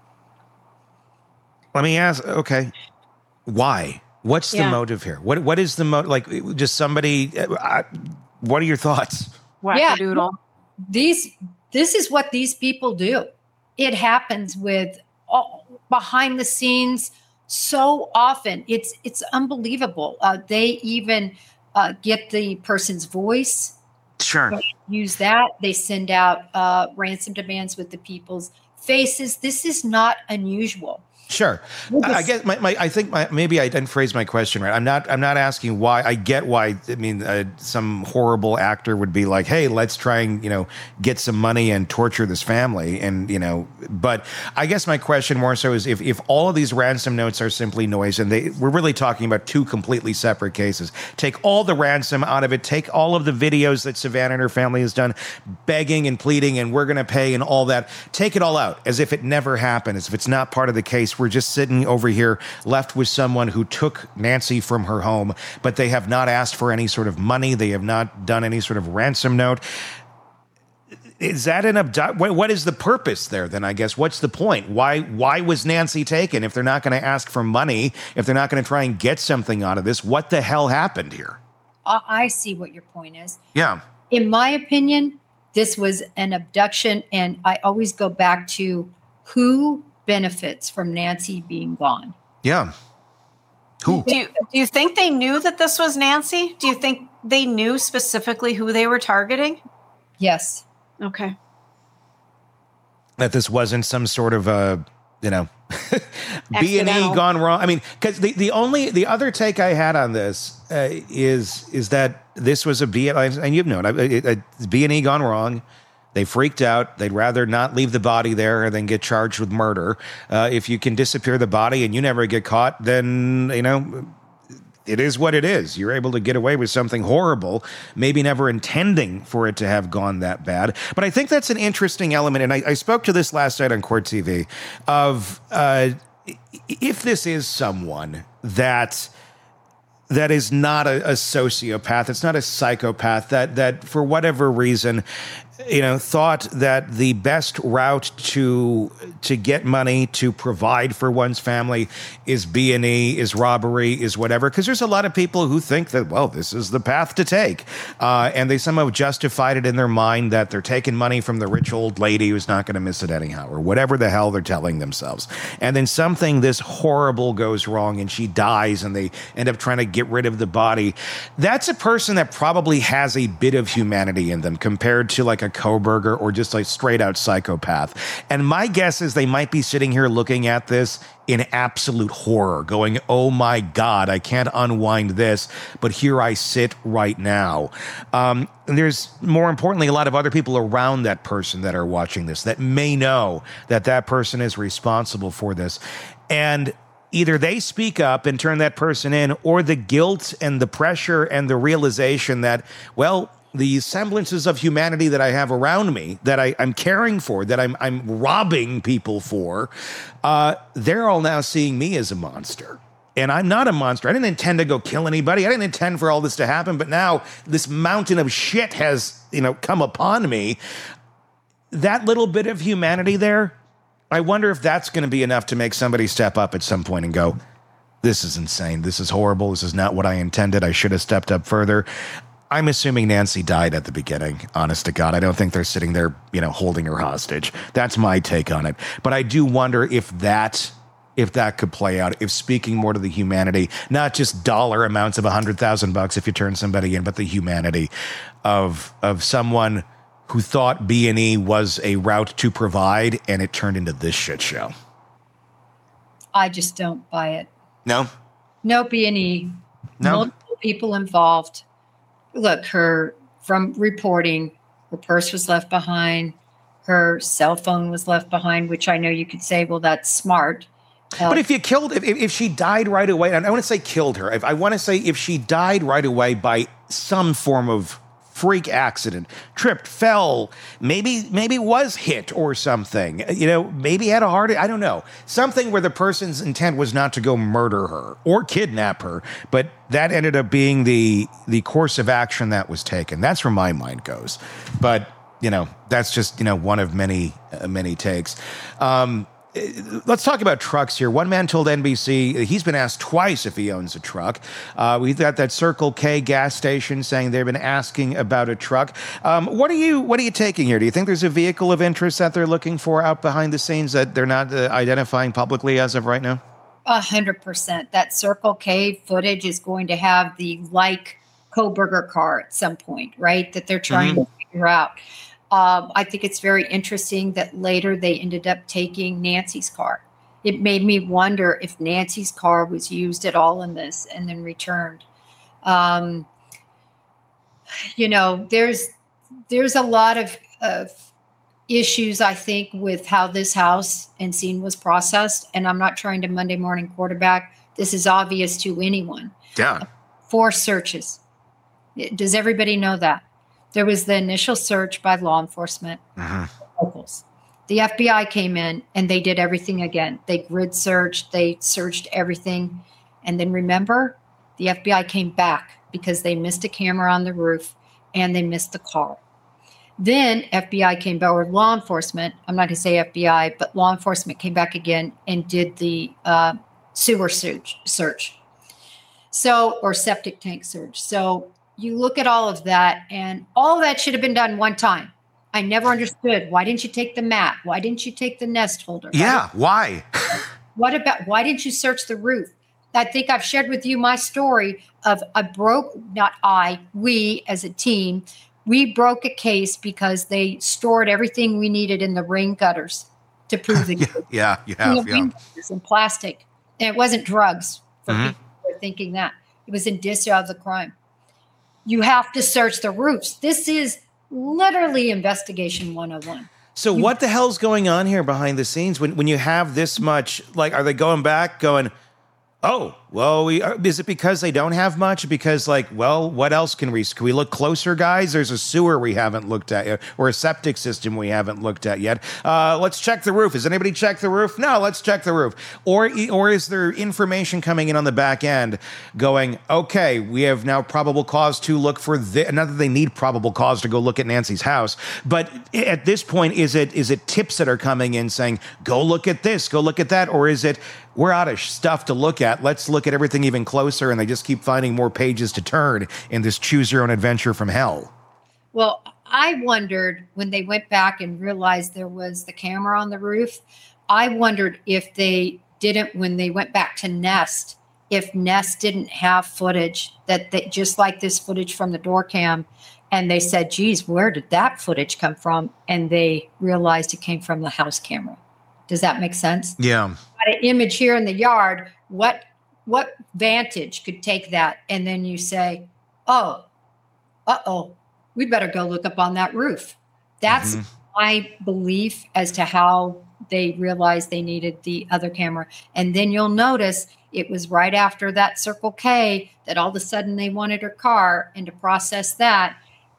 Let me ask, okay, why? What's Yeah. the motive here? What What is the motive? Like, just somebody, uh, what are your thoughts? Wackadoodle. These, this is what these people do. It happens with all, behind the scenes so often. It's it's unbelievable. Uh, they even uh, get the person's voice, Sure. use that. They send out uh, ransom demands with the people's faces. This is not unusual. Sure. I I guess my, my I think my, maybe I didn't phrase my question right. I'm not I'm not asking why. I get why. I mean, uh, some horrible actor would be like, "Hey, let's try and, you know, get some money and torture this family," and, you know. But I guess my question more so is if if all of these ransom notes are simply noise, and they we're really talking about two completely separate cases. Take all the ransom out of it. Take all of the videos that Savannah and her family has done, begging and pleading, and we're going to pay and all that. Take it all out as if it never happened, as if it's not part of the case. We're just sitting over here left with someone who took Nancy from her home, but they have not asked for any sort of money. They have not done any sort of ransom note. Is that an abduct? What, what is the purpose there then, I guess? What's the point? Why why was Nancy taken? If they're not going to ask for money, if they're not going to try and get something out of this, what the hell happened here? Uh, I see what your point is. Yeah. In my opinion, this was an abduction, and I always go back to who benefits from Nancy being gone. Yeah. Who? Do you, do you think they knew that this was Nancy? Do you think they knew specifically who they were targeting? Yes. Okay. That this wasn't some sort of a, you know, B and E Accidental. gone wrong. I mean, because the, the only, the other take I had on this uh, is is that this was a B, and you've known, a B and E gone wrong. They freaked out. They'd rather not leave the body there than get charged with murder. Uh, if you can disappear the body and you never get caught, then, you know, it is what it is. You're able to get away with something horrible, maybe never intending for it to have gone that bad. But I think that's an interesting element, and I, I spoke to this last night on Court T V, of uh, if this is someone that... that is not a, a sociopath, it's not a psychopath, that that for whatever reason, you know, thought that the best route to to get money to provide for one's family is B and E, is robbery, is whatever. Because there's a lot of people who think that, well, this is the path to take. Uh, and they somehow justified it in their mind that they're taking money from the rich old lady who's not going to miss it anyhow, or whatever the hell they're telling themselves. And then something this horrible goes wrong and she dies and they end up trying to get rid of the body. That's a person that probably has a bit of humanity in them compared to like a Kohberger or just like straight out psychopath. And my guess is they might be sitting here looking at this in absolute horror, going, oh my God, I can't unwind this, but here I sit right now. Um, and there's, more importantly, a lot of other people around that person that are watching this that may know that that person is responsible for this. And either they speak up and turn that person in, or the guilt and the pressure and the realization that, well, the semblances of humanity that I have around me, that I, I'm caring for, that I'm, I'm robbing people for, uh, they're all now seeing me as a monster. And I'm not a monster. I didn't intend to go kill anybody. I didn't intend for all this to happen. But now this mountain of shit has, you know, come upon me. That little bit of humanity there, I wonder if that's going to be enough to make somebody step up at some point and go, this is insane. This is horrible. This is not what I intended. I should have stepped up further. I'm assuming Nancy died at the beginning, honest to God. I don't think they're sitting there, you know, holding her hostage. That's my take on it. But I do wonder if that if that could play out, if speaking more to the humanity, not just dollar amounts of a hundred thousand bucks if you turn somebody in, but the humanity of of someone who thought B and E was a route to provide, and it turned into this shit show. I just don't buy it. No? No B and E. No? Multiple people involved. Look, her, from reporting, her purse was left behind. Her cell phone was left behind, which I know you could say, well, that's smart. Uh, But if you killed, if, if she died right away, and I want to say killed her, if I want to say if she died right away by some form of freak accident, tripped, fell, maybe maybe was hit or something, you know, maybe had a heart, I don't know, something where the person's intent was not to go murder her or kidnap her, but that ended up being the the course of action that was taken. That's where my mind goes. But, you know, that's just, you know, one of many, uh, many takes. Um, Let's talk about trucks here. One man told N B C he's been asked twice if he owns a truck. Uh, we've got that Circle K gas station saying they've been asking about a truck. Um, what are you What are you taking here? Do you think there's a vehicle of interest that they're looking for out behind the scenes that they're not uh, identifying publicly as of right now? A hundred percent. That Circle K footage is going to have the like Kohberger car at some point, right? That they're trying mm-hmm. to figure out. Um, I think it's very interesting that later they ended up taking Nancy's car. It made me wonder if Nancy's car was used at all in this and then returned. Um, you know, there's there's a lot of, of issues, I think, with how this house and scene was processed. And I'm not trying to Monday morning quarterback. This is obvious to anyone. Yeah. Four searches. Does everybody know that? There was the initial search by law enforcement, mm-hmm. locals. The F B I came in and they did everything again. They grid searched, they searched everything. And then remember, the F B I came back because they missed a camera on the roof and they missed the car. Then F B I came back, or law enforcement, I'm not going to say F B I, but law enforcement came back again and did the uh, sewer search, search. So, or septic tank search. So, you look at all of that, and all of that should have been done one time. I never understood. Why didn't you take the mat? Why didn't you take the nest holder? Yeah, why? What about, why didn't you search the roof? I think I've shared with you my story of I broke, not I, we as a team, we broke a case because they stored everything we needed in the rain gutters to prove the yeah, yeah, you have, yeah. Rain gutters in plastic. And it wasn't drugs for Mm-hmm. people who were thinking that. It was indicia of the crime. You have to search the roofs. This is literally investigation one oh one. So You- what the hell's going on here behind the scenes when, when you have this much, like, are they going back going, oh, well, we are, is it because they don't have much? Because, like, well, what else can we, can we look closer, guys? There's a sewer we haven't looked at yet, or a septic system we haven't looked at yet. Uh, let's check the roof. Has anybody checked the roof? No, let's check the roof. Or, or is there information coming in on the back end going, okay, we have now probable cause to look for this, not that they need probable cause to go look at Nancy's house, but at this point, is it, is it tips that are coming in saying, go look at this, go look at that, or is it, we're out of stuff to look at, let's look at everything even closer, and they just keep finding more pages to turn in this choose your own adventure from hell? Well, I wondered when they went back and realized there was the camera on the roof, I wondered if they didn't, when they went back to Nest, if Nest didn't have footage that they, just like this footage from the door cam, and they said, geez, where did that footage come from? And they realized it came from the house camera. Does that make sense? Yeah. Got an image here in the yard. What what vantage could take that? And then you say, oh, uh-oh, we better go look up on that roof. That's mm-hmm. my belief as to how they realized they needed the other camera. And then you'll notice it was right after that Circle K that all of a sudden they wanted her car, and to process that.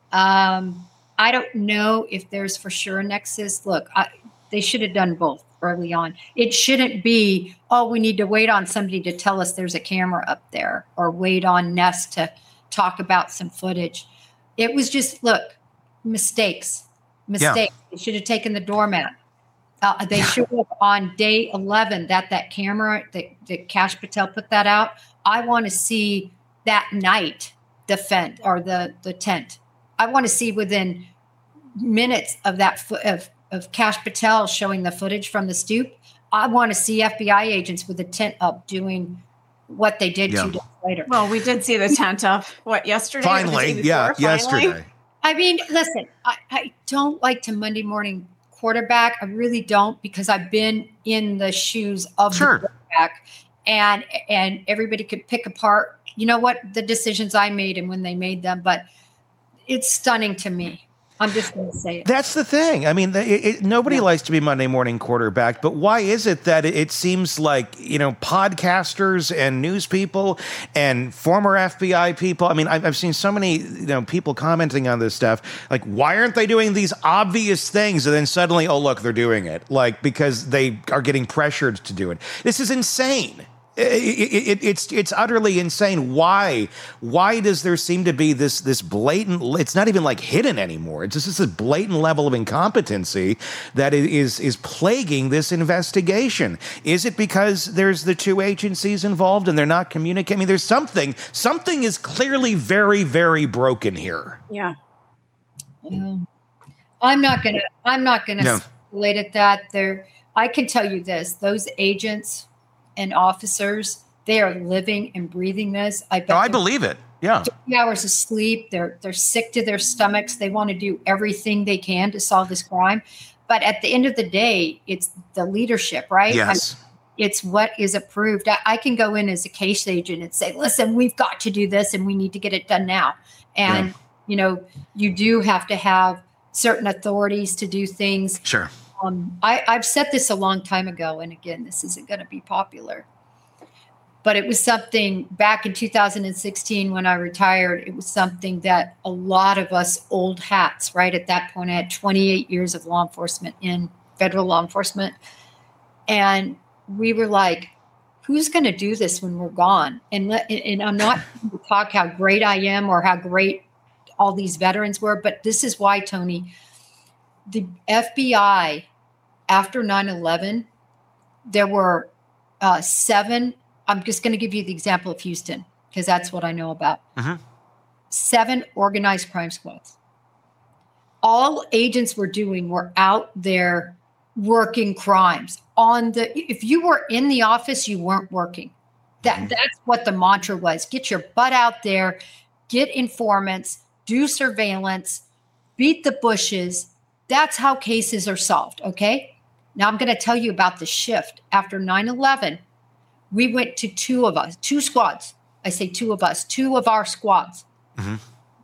Um, I don't know if there's for sure a nexus. Look, I, they should have done both early on. It shouldn't be, oh, we need to wait on somebody to tell us there's a camera up there, or wait on Nest to talk about some footage. It was just, look, mistakes, mistakes. Yeah. They should have taken the doormat. Uh, they should have on day eleven that that camera, that, that Kash Patel put that out. I want to see that night the fence or the, the tent. I want to see within minutes of that fo- of, of Kash Patel showing the footage from the stoop. I want to see F B I agents with the tent up doing what they did Yeah. two days later. Well, we did see the tent up, what, yesterday? or the Finally, day yeah, before? Finally? yesterday. I mean, listen, I, I don't like to Monday morning quarterback. I really don't, because I've been in the shoes of Sure. the quarterback, and and everybody could pick apart, you know what, the decisions I made and when they made them. But it's stunning to me. I'm just going to say it. That's the thing. I mean, the, it, it, nobody Yeah. likes to be Monday morning quarterback, but why is it that it, it seems like, you know, podcasters and news people and former F B I people, I mean, I've, I've seen so many, you know, people commenting on this stuff, like, why aren't they doing these obvious things? And then suddenly, oh, look, they're doing it. Like, because they are getting pressured to do it. This is insane. It, it, it, it's it's utterly insane. Why? Why does there seem to be this this blatant? It's not even like hidden anymore. It's just this blatant level of incompetency that is is plaguing this investigation. Is it because there's the two agencies involved and they're not communicating? I mean, there's something. Something is clearly very very broken here. Yeah. Um, I'm not gonna. I'm not gonna No. speculate at that. There, I can tell you this: those agents and officers, they are living and breathing this. I bet. No, I they're believe it. Yeah. three hours of sleep. They're they're sick to their stomachs. They want to do everything they can to solve this crime, but at the end of the day, it's the leadership, right? Yes. I- It's what is approved. I, I can go in as a case agent and say, listen, we've got to do this and we need to get it done now. And, Yeah. you know, you do have to have certain authorities to do things. Sure. Um, I, I've said this a long time ago. And again, this isn't going to be popular. But it was something back in two thousand sixteen when I retired. It was something that a lot of us old hats, right? At that point, I had twenty-eight years of law enforcement in federal law enforcement. And we were like, who's going to do this when we're gone? And let, and I'm not going to talk how great I am or how great all these veterans were, but this is why, Tony, the F B I after nine eleven, there were uh, seven. I'm just going to give you the example of Houston because that's what I know about. Uh-huh. Seven organized crime squads. All agents were doing were out there working crimes on the, if you were in the office, you weren't working. That Mm-hmm. that's what the mantra was. Get your butt out there, get informants, do surveillance, beat the bushes. That's how cases are solved. Okay. Now I'm going to tell you about the shift after nine eleven. We went to two of us, two squads. I say two of us, two of our squads. Mm-hmm.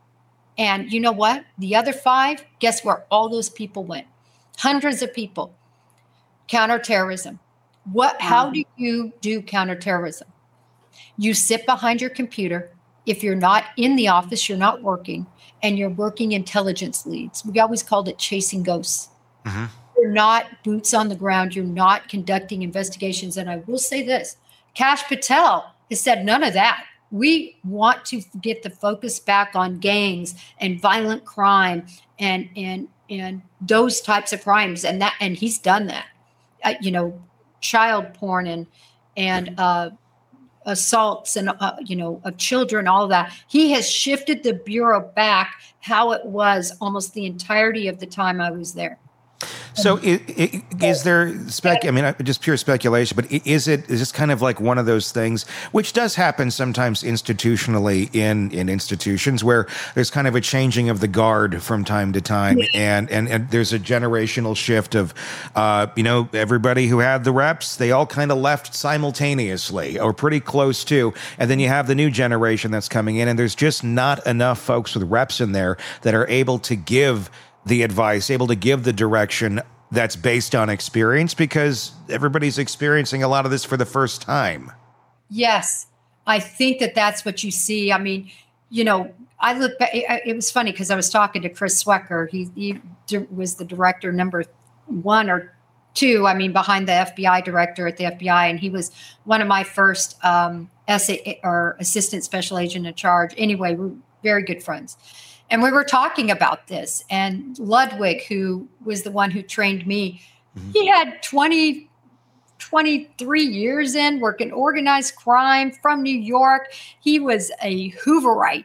And you know what? The other five, guess where all those people went? Hundreds of people. Counterterrorism. What? How do you do counterterrorism? You sit behind your computer. If you're not in the office, you're not working, and you're working intelligence leads. We always called it chasing ghosts. Mm-hmm. You're not boots on the ground. You're not conducting investigations. And I will say this, Kash Patel has said none of that. We want to get the focus back on gangs and violent crime and and and those types of crimes. And that and he's done that. Uh, you know, child porn and and uh, assaults and uh, you know of children, all of that. He has shifted the bureau back how it was almost the entirety of the time I was there. So, i i is there spec? I mean, uh, just pure speculation. But i- is it is this kind of like one of those things, which does happen sometimes institutionally in in institutions, where there's kind of a changing of the guard from time to time, and and, and there's a generational shift of, uh, you know, everybody who had the reps, they all kind of left simultaneously or pretty close to, and then you have the new generation that's coming in, and there's just not enough folks with reps in there that are able to give the advice, able to give the direction that's based on experience, because everybody's experiencing a lot of this for the first time. Yes, I think that that's what you see. I mean, you know, I look back, it, it was funny because I was talking to Chris Swecker. He, he di- was the director number one or two, I mean, behind the F B I director at the F B I. And he was one of my first um, S A, or assistant special agent in charge. Anyway, we're very good friends. And we were talking about this, and Ludwig, who was the one who trained me, mm-hmm. he had twenty, twenty-three years in working organized crime from New York. He was a Hooverite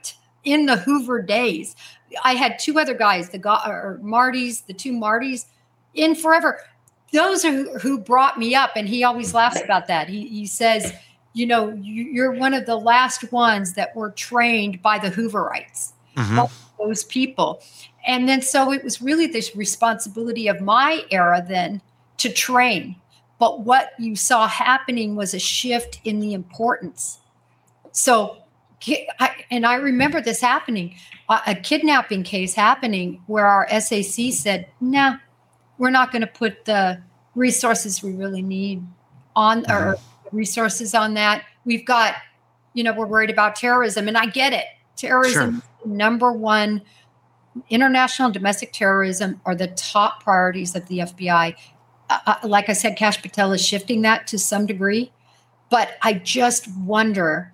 in the Hoover days. I had two other guys, the guy, or Marty's, the two Martys, in forever. Those are who, who brought me up, and he always laughs about that. He he says, you know, you, you're one of the last ones that were trained by the Hooverites, Mm-hmm. those people. And then so it was really this responsibility of my era then to train. But what you saw happening was a shift in the importance. So, I, and I remember this happening, a, a kidnapping case happening where our S A C said, nah, we're not going to put the resources we really need on, or resources on that. We've got, you know, we're worried about terrorism, and I get it. Terrorism, sure. Number one, international and domestic terrorism are the top priorities of the F B I. Uh, like I said, Kash Patel is shifting that to some degree, but I just wonder,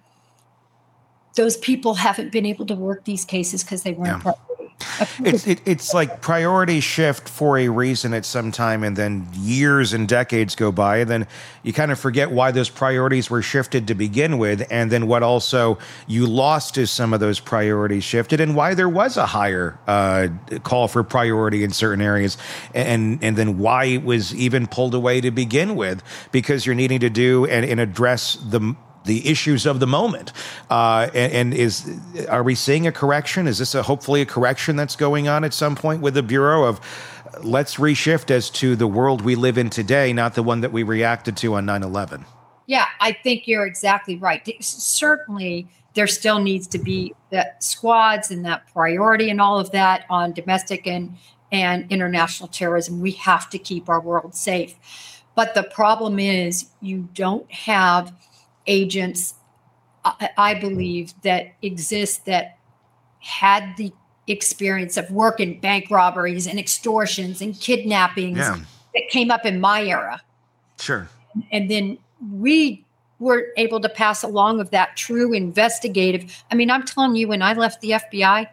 those people haven't been able to work these cases because they weren't Yeah. priority. It's it, it's like priorities shift for a reason at some time, and then years and decades go by, and then you kind of forget why those priorities were shifted to begin with, and then what also you lost as some of those priorities shifted, and why there was a higher uh, call for priority in certain areas, and and then why it was even pulled away to begin with, because you're needing to do and, and address the the issues of the moment. Uh, and, and is, are we seeing a correction? Is this a, hopefully a correction that's going on at some point with the Bureau of let's reshift as to the world we live in today, not the one that we reacted to on nine eleven? Yeah, I think you're exactly right. Certainly, there still needs to be that squads and that priority and all of that on domestic and, and international terrorism. We have to keep our world safe. But the problem is you don't have agents, I, I believe, that exist that had the experience of working bank robberies and extortions and kidnappings Yeah. that came up in my era. Sure. And then we were able to pass along of that true investigative. I mean, I'm telling you, when I left the F B I,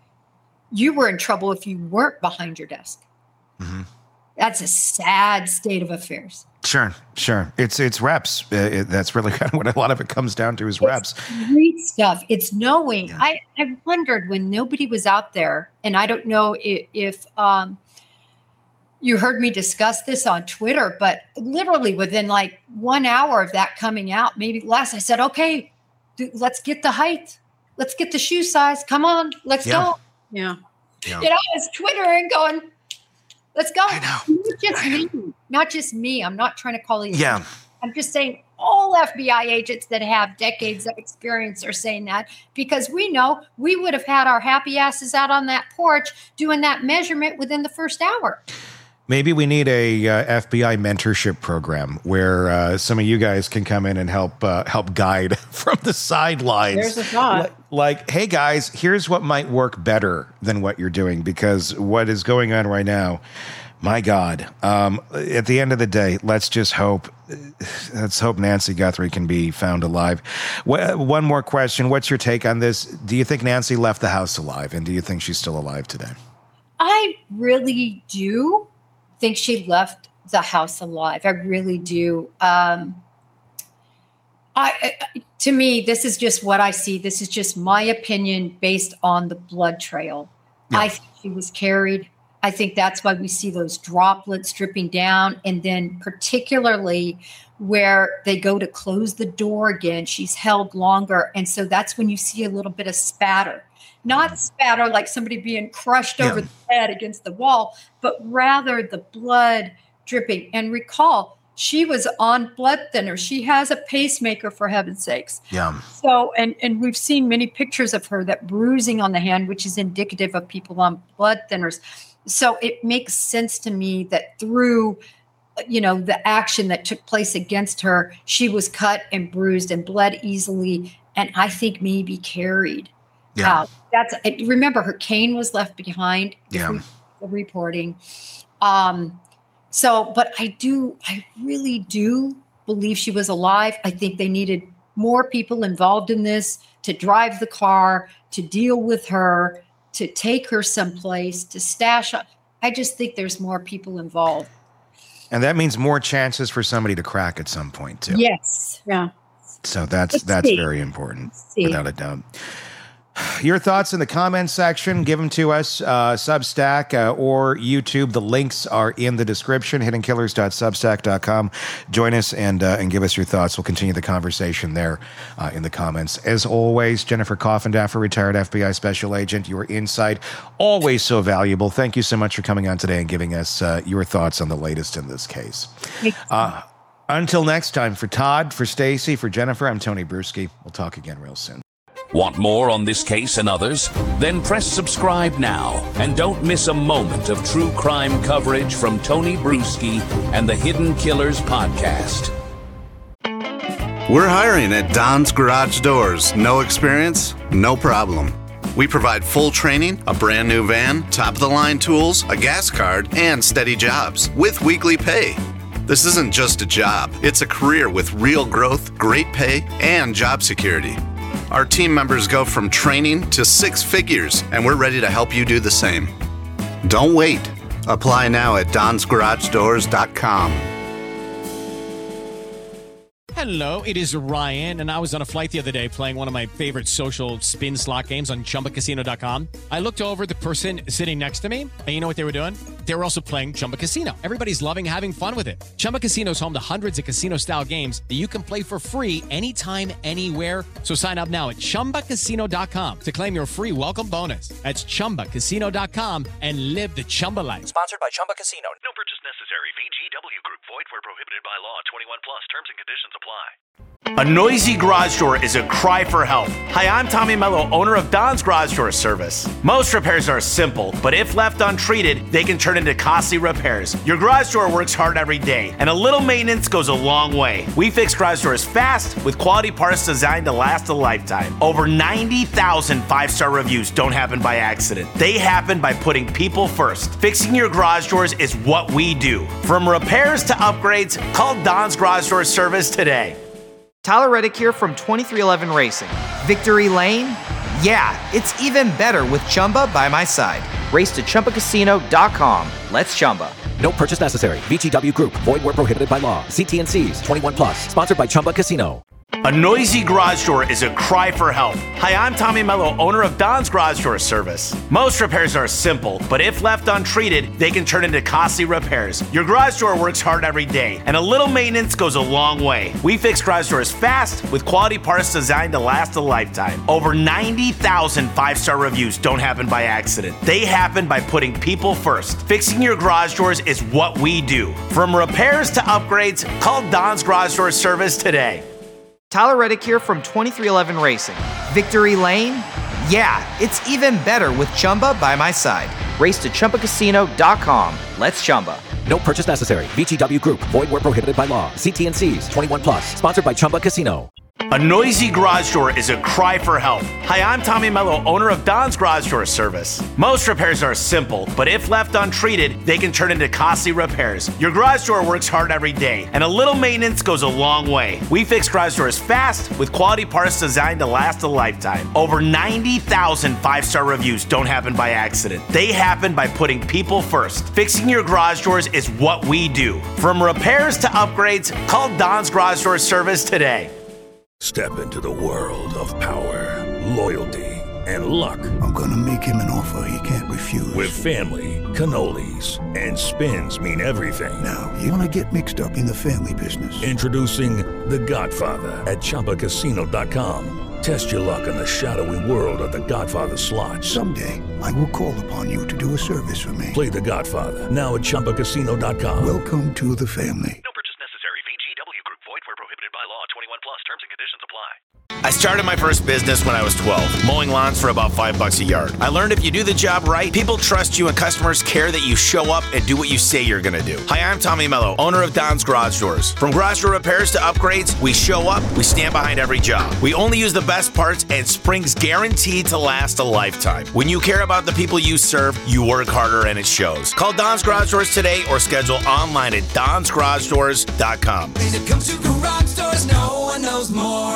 you were in trouble if you weren't behind your desk. Mm-hmm. That's a sad state of affairs. Sure, sure. It's it's reps. Uh, it, that's really kind of what a lot of it comes down to is reps. It's great stuff. It's knowing. Yeah. I, I wondered when nobody was out there, and I don't know if, if um, you heard me discuss this on Twitter, but literally within like one hour of that coming out, maybe less, I said, okay, th- let's get the height. Let's get the shoe size. Come on, let's Yeah. go. Yeah. Yeah. You know, I was twittering going, let's go. I know. Not just me. Not just me. I'm not trying to call you. Yeah. I'm just saying all F B I agents that have decades of experience are saying that, because we know we would have had our happy asses out on that porch doing that measurement within the first hour. Maybe we need a uh, F B I mentorship program where uh, some of you guys can come in and help uh, help guide from the sidelines. There's a thought. Like, like, hey guys, here's what might work better than what you're doing, because what is going on right now, my God. Um, at the end of the day, let's just hope. Let's hope Nancy Guthrie can be found alive. Wh- one more question: what's your take on this? Do you think Nancy left the house alive, and do you think she's still alive today? I really do think she left the house alive. I really do. Um, I, I, to me, this is just what I see. This is just my opinion based on the blood trail. Yeah. I think she was carried. I think that's why we see those droplets dripping down. And then particularly where they go to close the door again, she's held longer. And so that's when you see a little bit of spatter. Not spatter like somebody being crushed Yeah. over the head against the wall, but rather the blood dripping. And recall, she was on blood thinners. She has a pacemaker, for heaven's sakes. Yeah. So, and, and we've seen many pictures of her, that bruising on the hand, which is indicative of people on blood thinners. So it makes sense to me that through, you know, the action that took place against her, she was cut and bruised and bled easily, and I think maybe carried. Yeah. out. That's remember her cane was left behind. Yeah. We, the reporting. Um, so, but I do, I really do believe she was alive. I think they needed more people involved in this to drive the car, to deal with her, to take her someplace, to stash. I just think there's more people involved. And that means more chances for somebody to crack at some point too. Yes. Yeah. So that's Let's that's see. very important, see. without a doubt. Your thoughts in the comments section. Give them to us, uh, Substack uh, or YouTube. The links are in the description, hidden killers dot substack dot com. Join us and uh, and give us your thoughts. We'll continue the conversation there uh, in the comments. As always, Jennifer Coffindaffer, retired F B I special agent. Your insight, always so valuable. Thank you so much for coming on today and giving us uh, your thoughts on the latest in this case. Uh, until next time, for Todd, for Stacy, for Jennifer, I'm Tony Bruschi. We'll talk again real soon. Want more on this case and others? Then press subscribe now and don't miss a moment of true crime coverage from Tony Bruschi and the Hidden Killers podcast. We're hiring at Don's Garage Doors. No experience? No problem. We provide full training, a brand new van, top-of-the-line tools, a gas card, and steady jobs with weekly pay. This isn't just a job. It's a career with real growth, great pay, and job security. Our team members go from training to six figures, and we're ready to help you do the same. Don't wait. Apply now at dons garage doors dot com. Hello, it is Ryan, and I was on a flight the other day playing one of my favorite social spin slot games on chumba casino dot com. I looked over at the person sitting next to me, and you know what they were doing? They were also playing Chumba Casino. Everybody's loving having fun with it. Chumba Casino is home to hundreds of casino-style games that you can play for free anytime, anywhere. So sign up now at chumba casino dot com to claim your free welcome bonus. That's chumba casino dot com and live the Chumba life. Sponsored by Chumba Casino. No purchase necessary. V G W Group. Void where prohibited by law. twenty-one plus. Terms and conditions apply. A noisy garage door is a cry for help. Hi, I'm Tommy Mello, owner of Don's Garage Door Service. Most repairs are simple, but if left untreated, they can turn into costly repairs. Your garage door works hard every day, and a little maintenance goes a long way. We fix garage doors fast with quality parts designed to last a lifetime. Over ninety thousand five-star reviews don't happen by accident. They happen by putting people first. Fixing your garage doors is what we do. From repairs to upgrades, call Don's Garage Door Service today. Tyler Reddick here from twenty-three eleven Racing. Victory Lane? Yeah, it's even better with Chumba by my side. Race to chumba casino dot com. Let's Chumba. No purchase necessary. V G W Group. Void where prohibited by law. See T N Cs. twenty-one plus. Sponsored by Chumba Casino. A noisy garage door is a cry for help. Hi, I'm Tommy Mello, owner of Don's Garage Door Service. Most repairs are simple, but if left untreated, they can turn into costly repairs. Your garage door works hard every day, and a little maintenance goes a long way. We fix garage doors fast with quality parts designed to last a lifetime. Over ninety thousand five-star reviews don't happen by accident. They happen by putting people first. Fixing your garage doors is what we do. From repairs to upgrades, call Don's Garage Door Service today. Tyler Reddick here from twenty-three eleven Racing. Victory Lane? Yeah, it's even better with Chumba by my side. Race to chumba casino dot com. Let's Chumba. No purchase necessary. V G W Group. Void where prohibited by law. See T N Cs. twenty-one plus. Sponsored by Chumba Casino. A noisy garage door is a cry for help. Hi, I'm Tommy Mello, owner of Don's Garage Door Service. Most repairs are simple, but if left untreated, they can turn into costly repairs. Your garage door works hard every day, and a little maintenance goes a long way. We fix garage doors fast with quality parts designed to last a lifetime. Over ninety thousand five-star reviews don't happen by accident. They happen by putting people first. Fixing your garage doors is what we do. From repairs to upgrades, call Don's Garage Door Service today. Step into the world of power, loyalty, and luck. I'm gonna make him an offer he can't refuse. With family, cannolis, and spins mean everything. Now, you wanna get mixed up in the family business. Introducing The Godfather at chumba casino dot com. Test your luck in the shadowy world of The Godfather slot. Someday, I will call upon you to do a service for me. Play The Godfather now at chumba casino dot com. Welcome to the family. No purchase necessary. V G W Group. Void where prohibited by law. twenty-one plus. Terms and conditions apply. I started my first business when I was twelve, mowing lawns for about five bucks a yard. I learned if you do the job right, people trust you and customers care that you show up and do what you say you're gonna do. Hi, I'm Tommy Mello, owner of Don's Garage Doors. From garage door repairs to upgrades, we show up, we stand behind every job. We only use the best parts and springs guaranteed to last a lifetime. When you care about the people you serve, you work harder and it shows. Call Don's Garage Doors today or schedule online at dons garage doors dot com. When it comes to garage doors, no one knows more.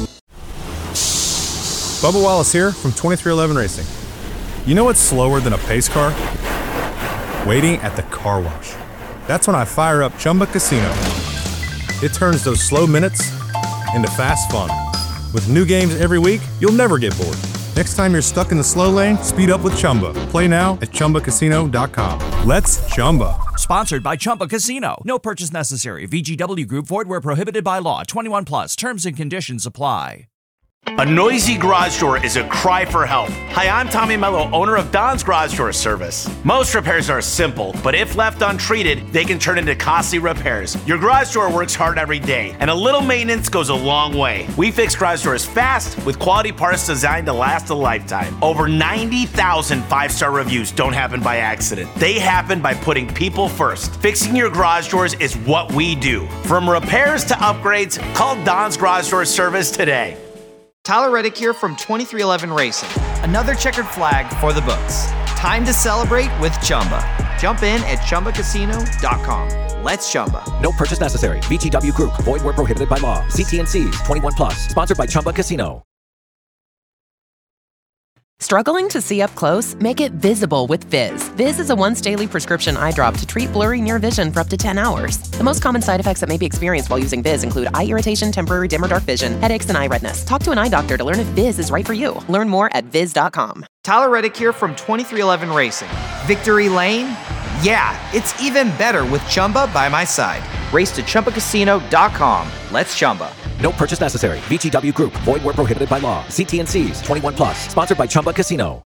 Bubba Wallace here from twenty-three eleven Racing. You know what's slower than a pace car? Waiting at the car wash. That's when I fire up Chumba Casino. It turns those slow minutes into fast fun. With new games every week, you'll never get bored. Next time you're stuck in the slow lane, speed up with Chumba. Play now at Chumba Casino dot com. Let's Chumba. Sponsored by Chumba Casino. No purchase necessary. V G W Group. Void where prohibited by law. twenty-one plus. Terms and conditions apply. A noisy garage door is a cry for help. Hi, I'm Tommy Mello, owner of Don's Garage Door Service. Most repairs are simple, but if left untreated, they can turn into costly repairs. Your garage door works hard every day, and a little maintenance goes a long way. We fix garage doors fast with quality parts designed to last a lifetime. Over ninety thousand five-star reviews don't happen by accident. They happen by putting people first. Fixing your garage doors is what we do. From repairs to upgrades, call Don's Garage Door Service today. Tyler Reddick here from twenty-three eleven Racing. Another checkered flag for the books. Time to celebrate with Chumba. Jump in at Chumba Casino dot com. Let's Chumba. No purchase necessary. V G W Group. Void where prohibited by law. See T and C's. twenty-one plus. Sponsored by Chumba Casino. Struggling to see up close? Make it visible with Viz. Viz is a once daily prescription eye drop to treat blurry near vision for up to ten hours. The most common side effects that may be experienced while using Viz include eye irritation, temporary dim or dark vision, headaches, and eye redness. Talk to an eye doctor to learn if Viz is right for you. Learn more at viz dot com. Tyler Reddick here from twenty-three eleven Racing. Victory Lane? Yeah, it's even better with Chumba by my side. Race to Chumba Casino dot com. Let's Chumba. No purchase necessary. V G W Group. Void where prohibited by law. See T and C's. twenty-one plus. Sponsored by Chumba Casino.